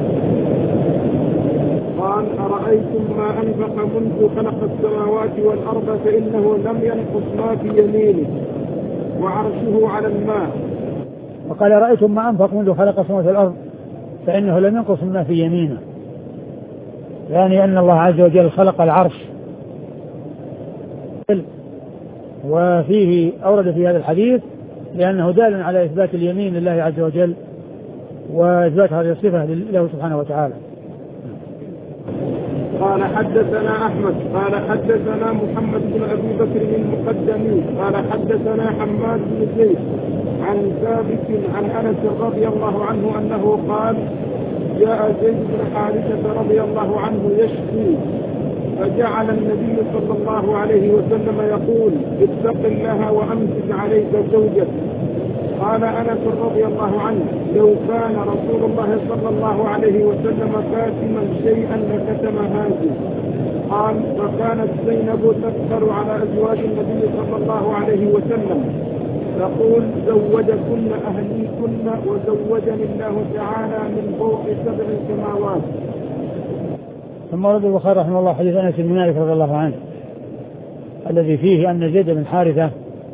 A: قال: أرأيتم ما أنفق منذ خلق السماوات والأرض فإنه لم ينقص ما في يمينه وعرشه على الماء.
B: وقال: رأيتم ما أنفق منذ خلق السماوات والأرض فإنه لم ينقص ما في يمينه يعني أن الله عز وجل خلق العرش، وفيه أورد في هذا الحديث لأنه دال على إثبات اليمين لله عز وجل وإثبات هذه الصفة له سبحانه وتعالى.
A: قال حدثنا أحمد قال حدثنا محمد بن أبي بكر المقدمي قال حدثنا حماد بن زيد عن ثابت عن أنس رضي الله عنه أنه قال جاء زيد بن حارثة رضي الله عنه يشكي فجعل النبي صلى الله عليه وسلم يقول اتق الله وأمسك عليك زوجك. قال أنس رضي الله عنه لو كان رسول الله صلى الله عليه وسلم كاتما شيئا لكتم هذه. قال فكانت زينب تكثر على أزواج النبي صلى الله عليه وسلم تقول زوجكن أهليكن وزوجني الله تعالى من فوق سبع سماوات.
B: ثم ورد البخاري رحمه الله حديث أنس بن مالك رضي الله عنه الذي فيه أن زيد بن حارثة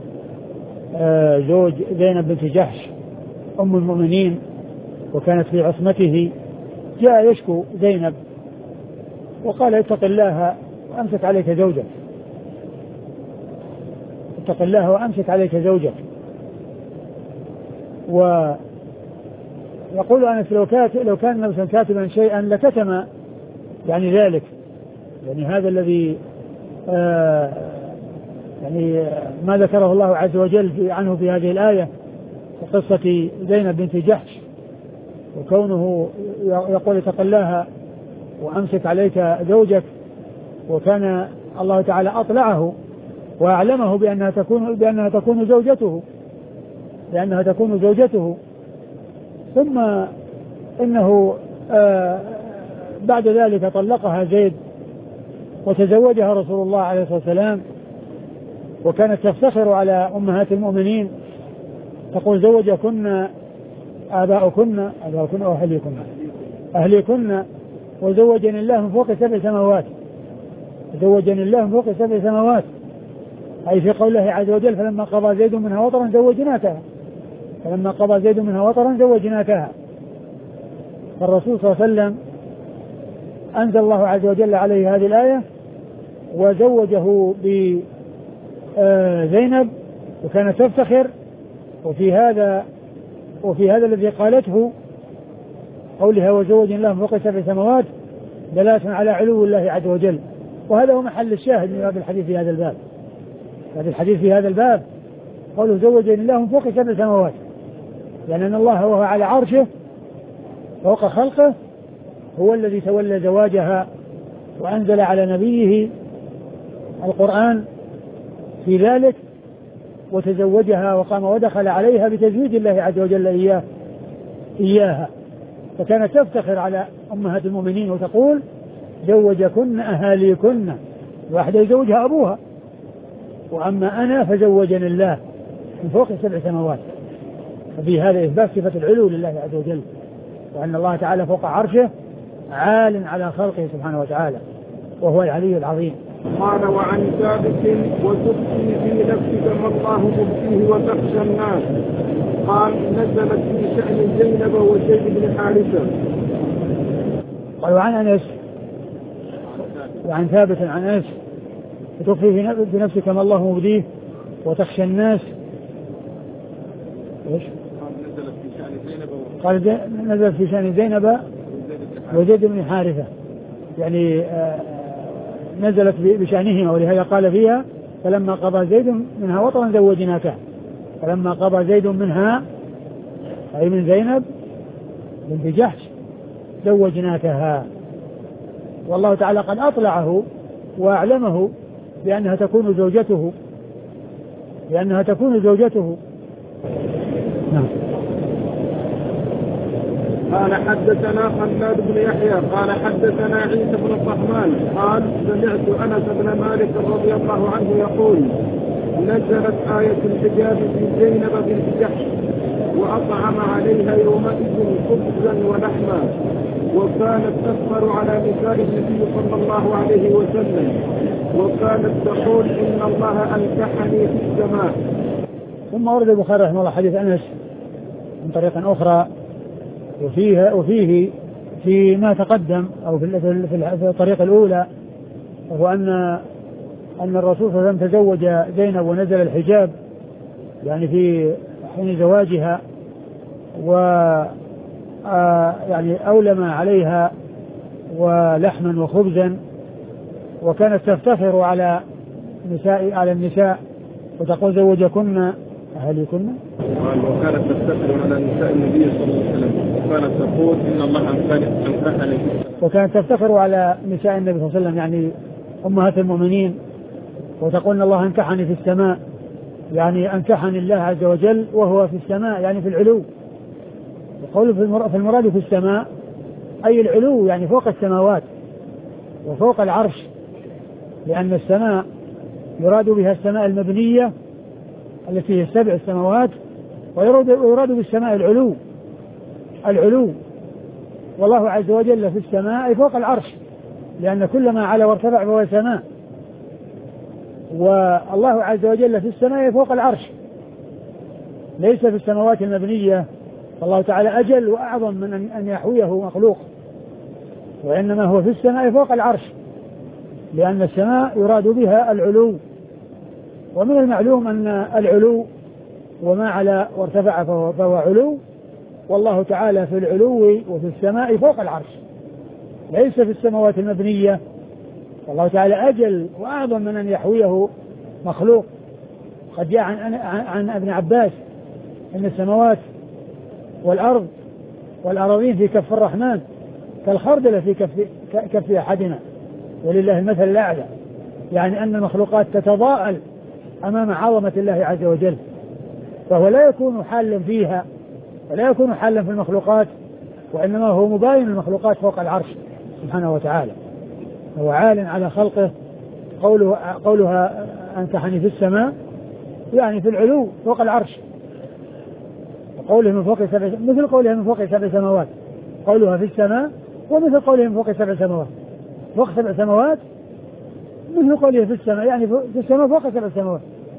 B: زوج زينب بنت جحش أم المؤمنين وكانت في عصمته جاء يشكو زينب وقال اتق الله وأمسك عليك زوجك، اتق الله وأمسك عليك زوجك. ويقول أنس لو لو كان مثلا كاتبا شيئا لكتم يعني ذلك، يعني هذا الذي آه يعني ما ذكره الله عز وجل عنه في هذه الآية في قصة زينب بنت جحش وكونه يقول اتق الله وأمسك عليك زوجك، وكان الله تعالى أطلعه وأعلمه بأنها تكون بأنها تكون زوجته بأنها تكون زوجته ثم إنه آه بعد ذلك طلقها زيد وتزوجها رسول الله عليه الصلاة والسلام، وكانت تفتخر على أمهات المؤمنين تقول زوجكن آباؤكن آباؤكن أو أهليكن أهليكن وزوجني الله من فوق سبع سماوات زوجني الله من فوق سبع سماوات، أي في قوله عز وجل فلما قضى زيد منها وطرا زوجناكها فلما قضى زيد منها وطرا زوجناكها. فالرسول صلى الله عليه وسلم أنزل الله عز وجل عليه هذه الآية وزوجه بزينب وكانت تفتخر. وفي هذا وفي هذا الذي قالته قولها وزوجني الله من فوق سبع سماوات دلالة على علو الله عز وجل، وهذا هو محل الشاهد من هذا الحديث في هذا الباب. هذا الحديث في هذا الباب قوله زوجني الله من فوق سبع سماوات، يعني أن الله وهو على عرشه فوق خلقه هو الذي تولى زواجها وأنزل على نبيه القرآن في ذلك وتزوجها وقام ودخل عليها بتزويج الله عز وجل إياه إياها. فكانت تفتخر على أمهات المؤمنين وتقول زوجكن أهاليكن، واحدة يزوجها أبوها، وأما أنا فزوجني الله من فوق سبع سماوات. ففي هذا إثبات صفة العلو لله عز وجل، وأن الله تعالى فوق عرشه عال على خلقه سبحانه وتعالى وهو العلي العظيم.
A: قال وعن ثابت وتبقي في نفسك ما الله مبقيه وتخشى الناس. قال نزلت في شأن زينب وزيد بن حارثة.
B: قال وعن أنس وعن ثابت عن أنس وتخفي في نفسك ما الله مبديه وتخشى الناس. ايش؟ قال نزلت في شأن زينب وزيد بن حارثة، يعني آه نزلت بشأنهما، ولهذا قال فيها فلما قضى زيد منها وطرا زوجناكها. فلما قضى زيد منها أي من زينب بنت جحش زوجناكها. والله تعالى قد أطلعه وأعلمه بأنها تكون زوجته بأنها تكون زوجته. نعم.
A: قال حدثنا خلاد بن يحيى قال حدثنا عيسى بن الطحمان قال سمعت أنس بن مالك رضي الله عنه يقول نزلت آية الحجاب في زينب بنت جحش وأطعم عليها يومئذ خبزا ولحما، وكانت تفخر على نساء النبي صلى الله عليه وسلم وكانت تقول إن الله أنكحني في السماء.
B: ثم ورد البخاري رحمه الله حديث أنس من طريق أخرى وفيها وفيه فيما تقدم أو في في الطريقة الأولى، وهو أن أن الرسول صلى الله عليه وسلم تزوج زينب ونزل الحجاب يعني في حين زواجها، و يعني أولم عليها ولحما وخبزا، وكانت تفتخر على نساء على النساء وتقول زوجكن أهلكن،
A: وكانت تفتخر على نساء النبي صلى الله عليه وسلم، وكانت تقول إن الله أنكحني،
B: وكانت تفتخر على نساء النبي صلى الله عليه وسلم يعني أمهات المؤمنين، وتقول إن الله أنكحني في السماء، يعني أنكحني الله عز وجل وهو في السماء يعني في العلو. وقوله في المراد في السماء أي العلو يعني فوق السماوات وفوق العرش، لأن السماء يراد بها السماء المبنية التي هي السبع السماوات، ويراد بالسماء العلو العلو والله عز وجل في السماء أي فوق العرش، لأن كل ما على وارتفع فهو سماء، والله عز وجل في السماء فوق العرش، ليس في السماوات المبنية، فالله تعالى أجل وأعظم من أن يحويه مخلوق، وإنما هو في السماء فوق العرش، لأن السماء يراد بها العلو. ومن المعلوم أن العلو وما على وارتفع فهو, فهو علو، والله تعالى في العلو وفي السماء فوق العرش، ليس في السماوات المبنية، والله تعالى أجل وأعظم من أن يحويه مخلوق. قد جاء عن, عن ابن عباس أن السماوات والأرض والأراضين في كف الرحمن كالخردل في كف, كف أحدنا ولله المثل الأعلى، يعني أن المخلوقات تتضاءل أمام عظمة الله عز وجل، فهو لا يكون حالا فيها ولا يكون حالا في المخلوقات، وإنما هو مباين المخلوقات فوق العرش سبحانه وتعالى، هو عال على خلقه. قوله قولها أنكحني في السماء يعني في العلو فوق العرش، وقوله من فوق سبع مثل قولها من فوق سبع سماوات، قولها في السماء ومثل قولها من فوق سبع سماوات، فوق سبع سماوات مثل قولها في السماء يعني في السماء فوق سبع سماوات.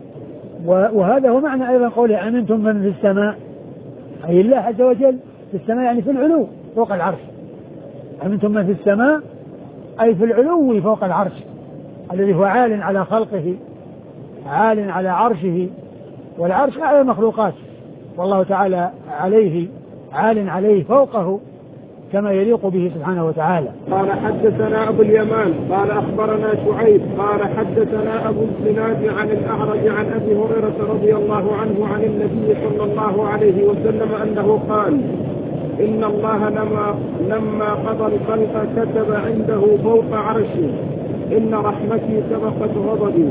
B: وهذا هو معنى أيضا قوله أمنتم من في السماء، أي الله عز وجل في السماء يعني في العلو فوق العرش، أمنتم من في السماء أي في العلو فوق العرش الذي هو عال على خلقه عال على عرشه، والعرش أعلى المخلوقات، والله تعالى عليه عال عليه فوقه كما يليق به سبحانه وتعالى.
A: قال حدثنا أبو اليمان قال أخبرنا شعيب قال حدثنا أبو الزناد عن الأعرج عن أبي هريرة رضي الله عنه عن النبي صلى الله عليه وسلم أنه قال إن الله لما, لما قضى الخلق كتب عنده فوق عرشه إن رحمتي سبقت غضبي.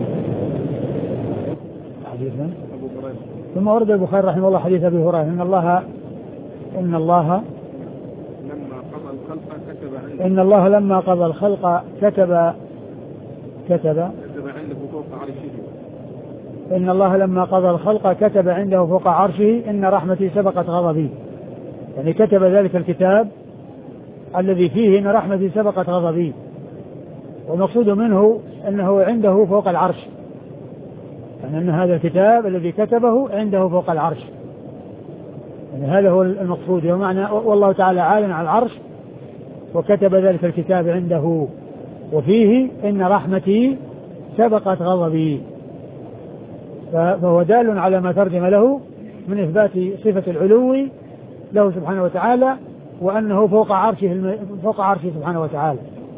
B: حديثا ثم ورد البخاري رحمه الله حديث أبي هريرة إن الله إن الله إن الله لما قضى الخلق كتب كتب عنده فوق عرشه إن الله لما قضى الخلق كتب عنده فوق عرشه إن رحمتي سبقت غضبي، يعني كتب ذلك الكتاب الذي فيه إن رحمتي سبقت غضبي، والمقصود منه أنه عنده فوق العرش، يعني أن هذا الكتاب الذي كتبه عنده فوق العرش، يعني هذا هو المقصود، ومعنى والله تعالى عال على العرش وكتب ذلك الكتاب عنده وفيه إن رحمتي سبقت غضبي، فهو دال على ما ترجم له من إثبات صفة العلو له سبحانه وتعالى، وأنه فوق عرشه فوق عرشه سبحانه وتعالى.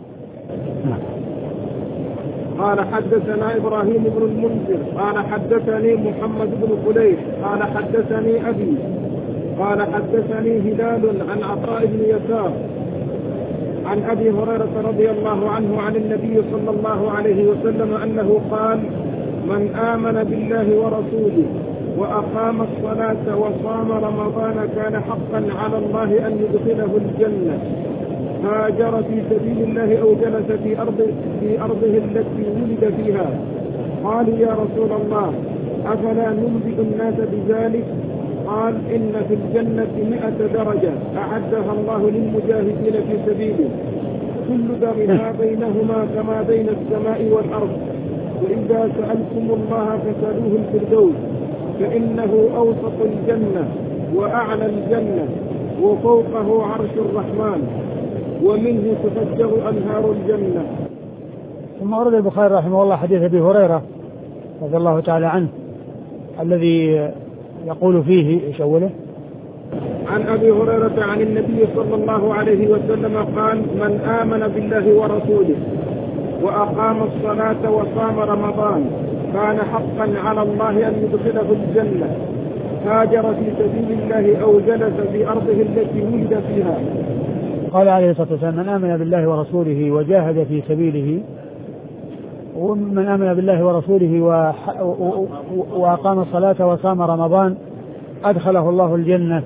A: قال حدثنا إبراهيم بن المنذر قال حدثني محمد بن فليح قال حدثني أبي قال حدثني هلال عن عطاء بن يسار عن أبي هريرة رضي الله عنه عن النبي صلى الله عليه وسلم أنه قال من آمن بالله ورسوله وأقام الصلاة وصام رمضان كان حقا على الله أن يدخله الجنة، هاجر في سبيل الله أو جلس في أرض في أرضه التي ولد فيها. قالوا يا رسول الله أفلا ننبئ الناس بذلك؟ قال إن في الجنة مئة درجة أعدها الله للمجاهدين في سبيله، كل درجة بينهما كما بين السماء والأرض، وإذا سألتم الله فسألوه الفردوس فإنه أوسط الجنة وأعلى الجنة وفوقه عرش الرحمن. ومنه تفجر أنهار الجنة.
B: ثم ورد البخاري رحمه الله حديث أبي هريرة رضي الله تعالى عنه الذي يقول فيه إيش أوله؟
A: عن أبي هريرة عن النبي صلى الله عليه وسلم قال: من آمن بالله ورسوله وأقام الصلاة وصام رمضان كان حقا على الله أن يدخله الجنة، هاجر في سبيل الله أو جلس في أرضه التي ولد فيها.
B: قال عليه الصلاة والسلام: من آمن بالله ورسوله وجاهد في سبيله، ومن آمن بالله ورسوله وأقام الصلاة وصام رمضان أدخله الله الجنة،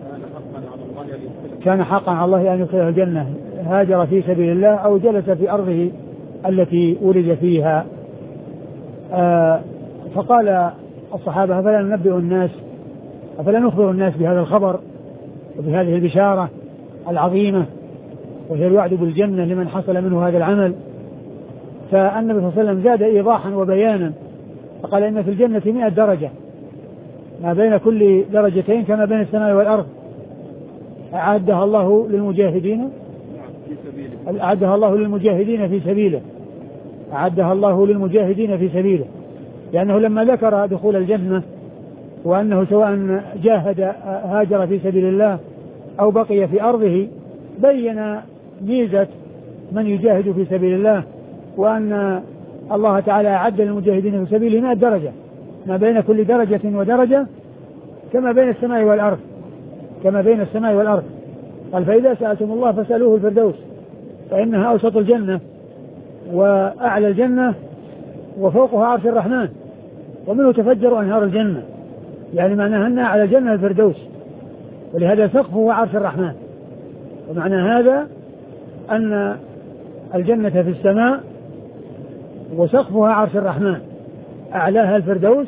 B: كان حقا على الله أن يدخله الجنة، هاجر في سبيل الله أو جلس في أرضه التي ولد فيها. آه فقال الصحابة: أفلا ننبئ الناس أفلا نخبر الناس بهذا الخبر وبهذه البشارة العظيمة وهي الوعد بالجنة لمن حصل منه هذا العمل؟ فالنبي صلى الله عليه وسلم زاد إيضاحا وبيانا فقال: إن في الجنة مئة درجة ما بين كل درجتين كما بين السماء والأرض، أعدها الله للمجاهدين أعدها الله للمجاهدين في سبيله أعدها الله للمجاهدين في سبيله لأنه لما ذكر دخول الجنة وأنه سواء جاهد هاجر في سبيل الله أو بقي في أرضه بين ميزة من يجاهد في سبيل الله، وأن الله تعالى أعد للمجاهدين في سبيله مئة درجة ما بين كل درجة ودرجة كما بين السماء والأرض كما بين السماء والأرض. قال: فإذا سألتم الله فاسألوه الفردوس فإنها أوسط الجنة وأعلى الجنة وفوقها عرش الرحمن ومنه تفجر أنهار الجنة، يعني معناها أنها على الجنة الفردوس، ولهذا سقفه عرش الرحمن. ومعنى هذا أن الجنة في السماء وسقفها عرش الرحمن، أعلاها الفردوس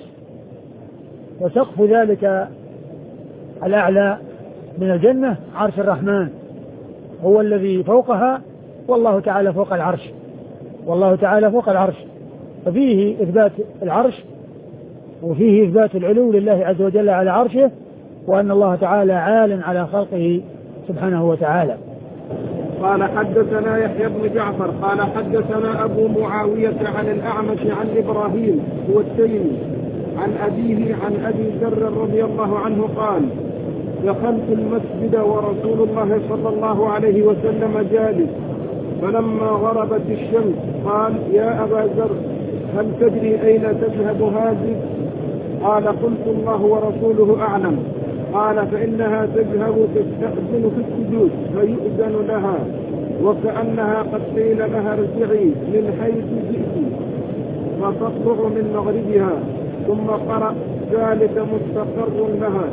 B: وسقف ذلك الأعلى من الجنة عرش الرحمن هو الذي فوقها، والله تعالى فوق العرش والله تعالى فوق العرش. ففيه إثبات العرش وفيه إثبات العلو لله عز وجل على عرشه، وأن الله تعالى عال على خلقه سبحانه وتعالى.
A: قال: حدثنا يحيى بن جعفر قال حدثنا أبو معاوية عن الأعمش عن إبراهيم هو التيمي عن أبيه عن أبي ذر رضي الله عنه قال: دخلت المسجد ورسول الله صلى الله عليه وسلم جالس، فلما غربت الشمس قال: يا أبا ذر هل تدري أين تذهب هذه؟ قال: قلت: الله ورسوله أعلم. قال: فإنها تذهب تستأذن في السجود فيؤذن لها وكأنها قد قيل لها ارجعي من حيث جئت، فتطلع من مغربها. ثم قرأ: ذلك مستقر لها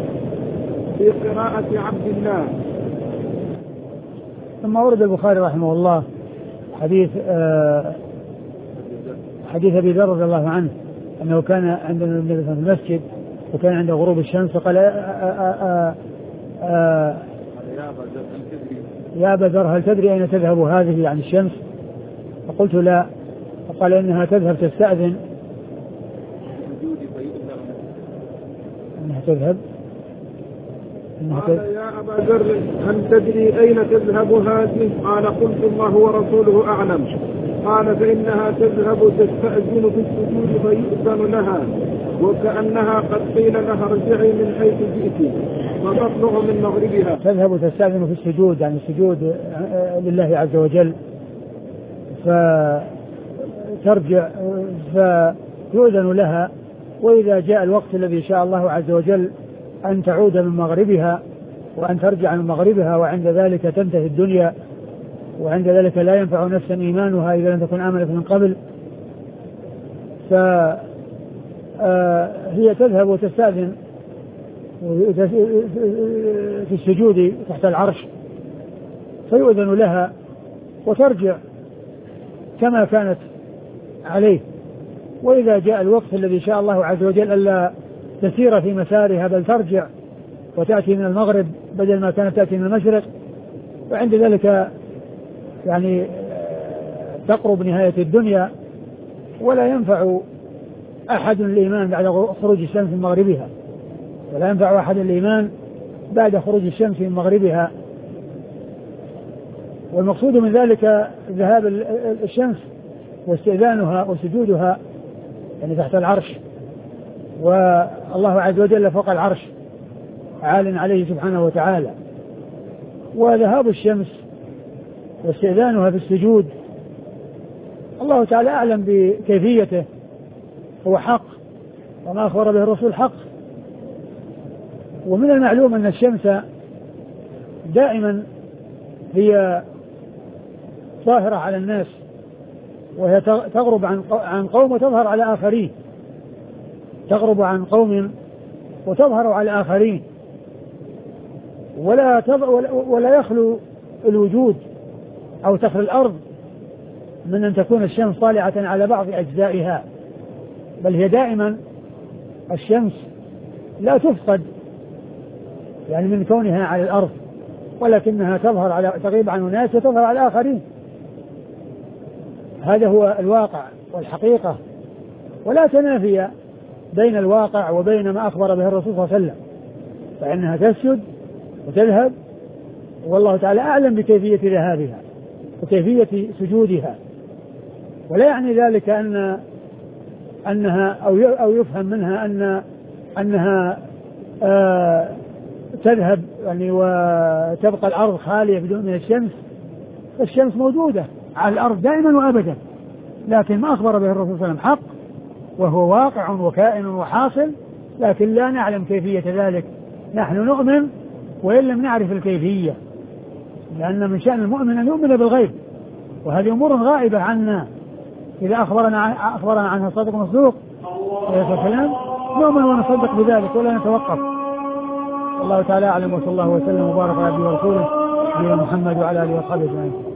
A: في قراءة عبد الله.
B: ثم ورد البخاري رحمه الله حديث آه حديث أبي ذر رضي الله عنه أنه كان عند النبي في المسجد وكان عند غروب الشمس فقال: يا أبا ذر هل تدري أين تذهب هذه يعني الشمس؟ فقلت: لا. فقال: إنها تذهب تستأذن إنها تذهب
A: قال: يا أبا ذر هل تدري أين تذهب هذه؟ قال: قلت: الله ورسوله أعلم. قال: فإنها تذهب تستأذن في السجود فيؤذن لها وكأنها قد قيل لها ارجعي من حيث جئت، فتطلع من مغربها.
B: تذهب تستأذن في السجود يعني السجود لله عز وجل، فترجع فيؤذن لها، وإذا جاء الوقت الذي شاء الله عز وجل أن تعود من مغربها وأن ترجع من مغربها، وعند ذلك تنتهي الدنيا، وعند ذلك لا ينفع نفسا إيمانها إذا لم تكن آمنت من قبل، فهي تذهب وتستأذن في السجود تحت العرش فيؤذن لها وترجع كما كانت عليه. وإذا جاء الوقت الذي شاء الله عز وجل ألا تسير في مسارها بل ترجع وتأتي من المغرب بدل ما كانت تأتي من المشرق، وعند ذلك يعني تقرب نهاية الدنيا ولا ينفع أحد الإيمان بعد خروج الشمس من مغربها ولا ينفع أحد الإيمان بعد خروج الشمس من مغربها. والمقصود من ذلك ذهاب الشمس واستئذانها وسجودها يعني تحت العرش، والله عز وجل فوق العرش عال عليه سبحانه وتعالى. وذهاب الشمس واستئذانها في السجود الله تعالى أعلم بكيفيته، هو حق وما أخبر به الرسول حق. ومن المعلوم أن الشمس دائما هي ظاهرة على الناس، وهي تغرب عن قوم وتظهر على آخرين، تغرب عن قوم وتظهر على آخرين، ولا ولا يخلو الوجود أو تخلو الأرض من أن تكون الشمس طالعة على بعض أجزائها، بل هي دائما الشمس لا تفقد يعني من كونها على الأرض، ولكنها تظهر على تغيب عن الناس وتظهر على الآخرين. هذا هو الواقع والحقيقة، ولا تنافي بين الواقع وبين ما أخبر به الرسول صلى الله عليه وسلم، فإنها تسجد وتذهب، والله تعالى أعلم بكيفية ذهابها وكيفية سجودها. ولا يعني ذلك أن أنها أو يفهم منها أن أنها آه تذهب يعني وتبقى الأرض خالية بدون من الشمس. الشمس موجودة على الأرض دائما وأبدا، لكن ما أخبر به الرسول صلى الله عليه وسلم حق، وهو واقع وكائن وحاصل، لكن لا نعلم كيفية ذلك. نحن نؤمن وإن لم نعرف الكيفية، لأن من شأن المؤمن أن يؤمن بالغيب، وهذه أمور غائبة عنا. إذا أخبرنا أخبرنا عنها صادق مصدوق عليه السلام نؤمن ونصدق بذلك ولا نتوقف. الله تعالى أعلم، وصلى الله وسلم وبارك على عبده ورسوله نبينا محمد وعلى آله وصحبه أجمعين.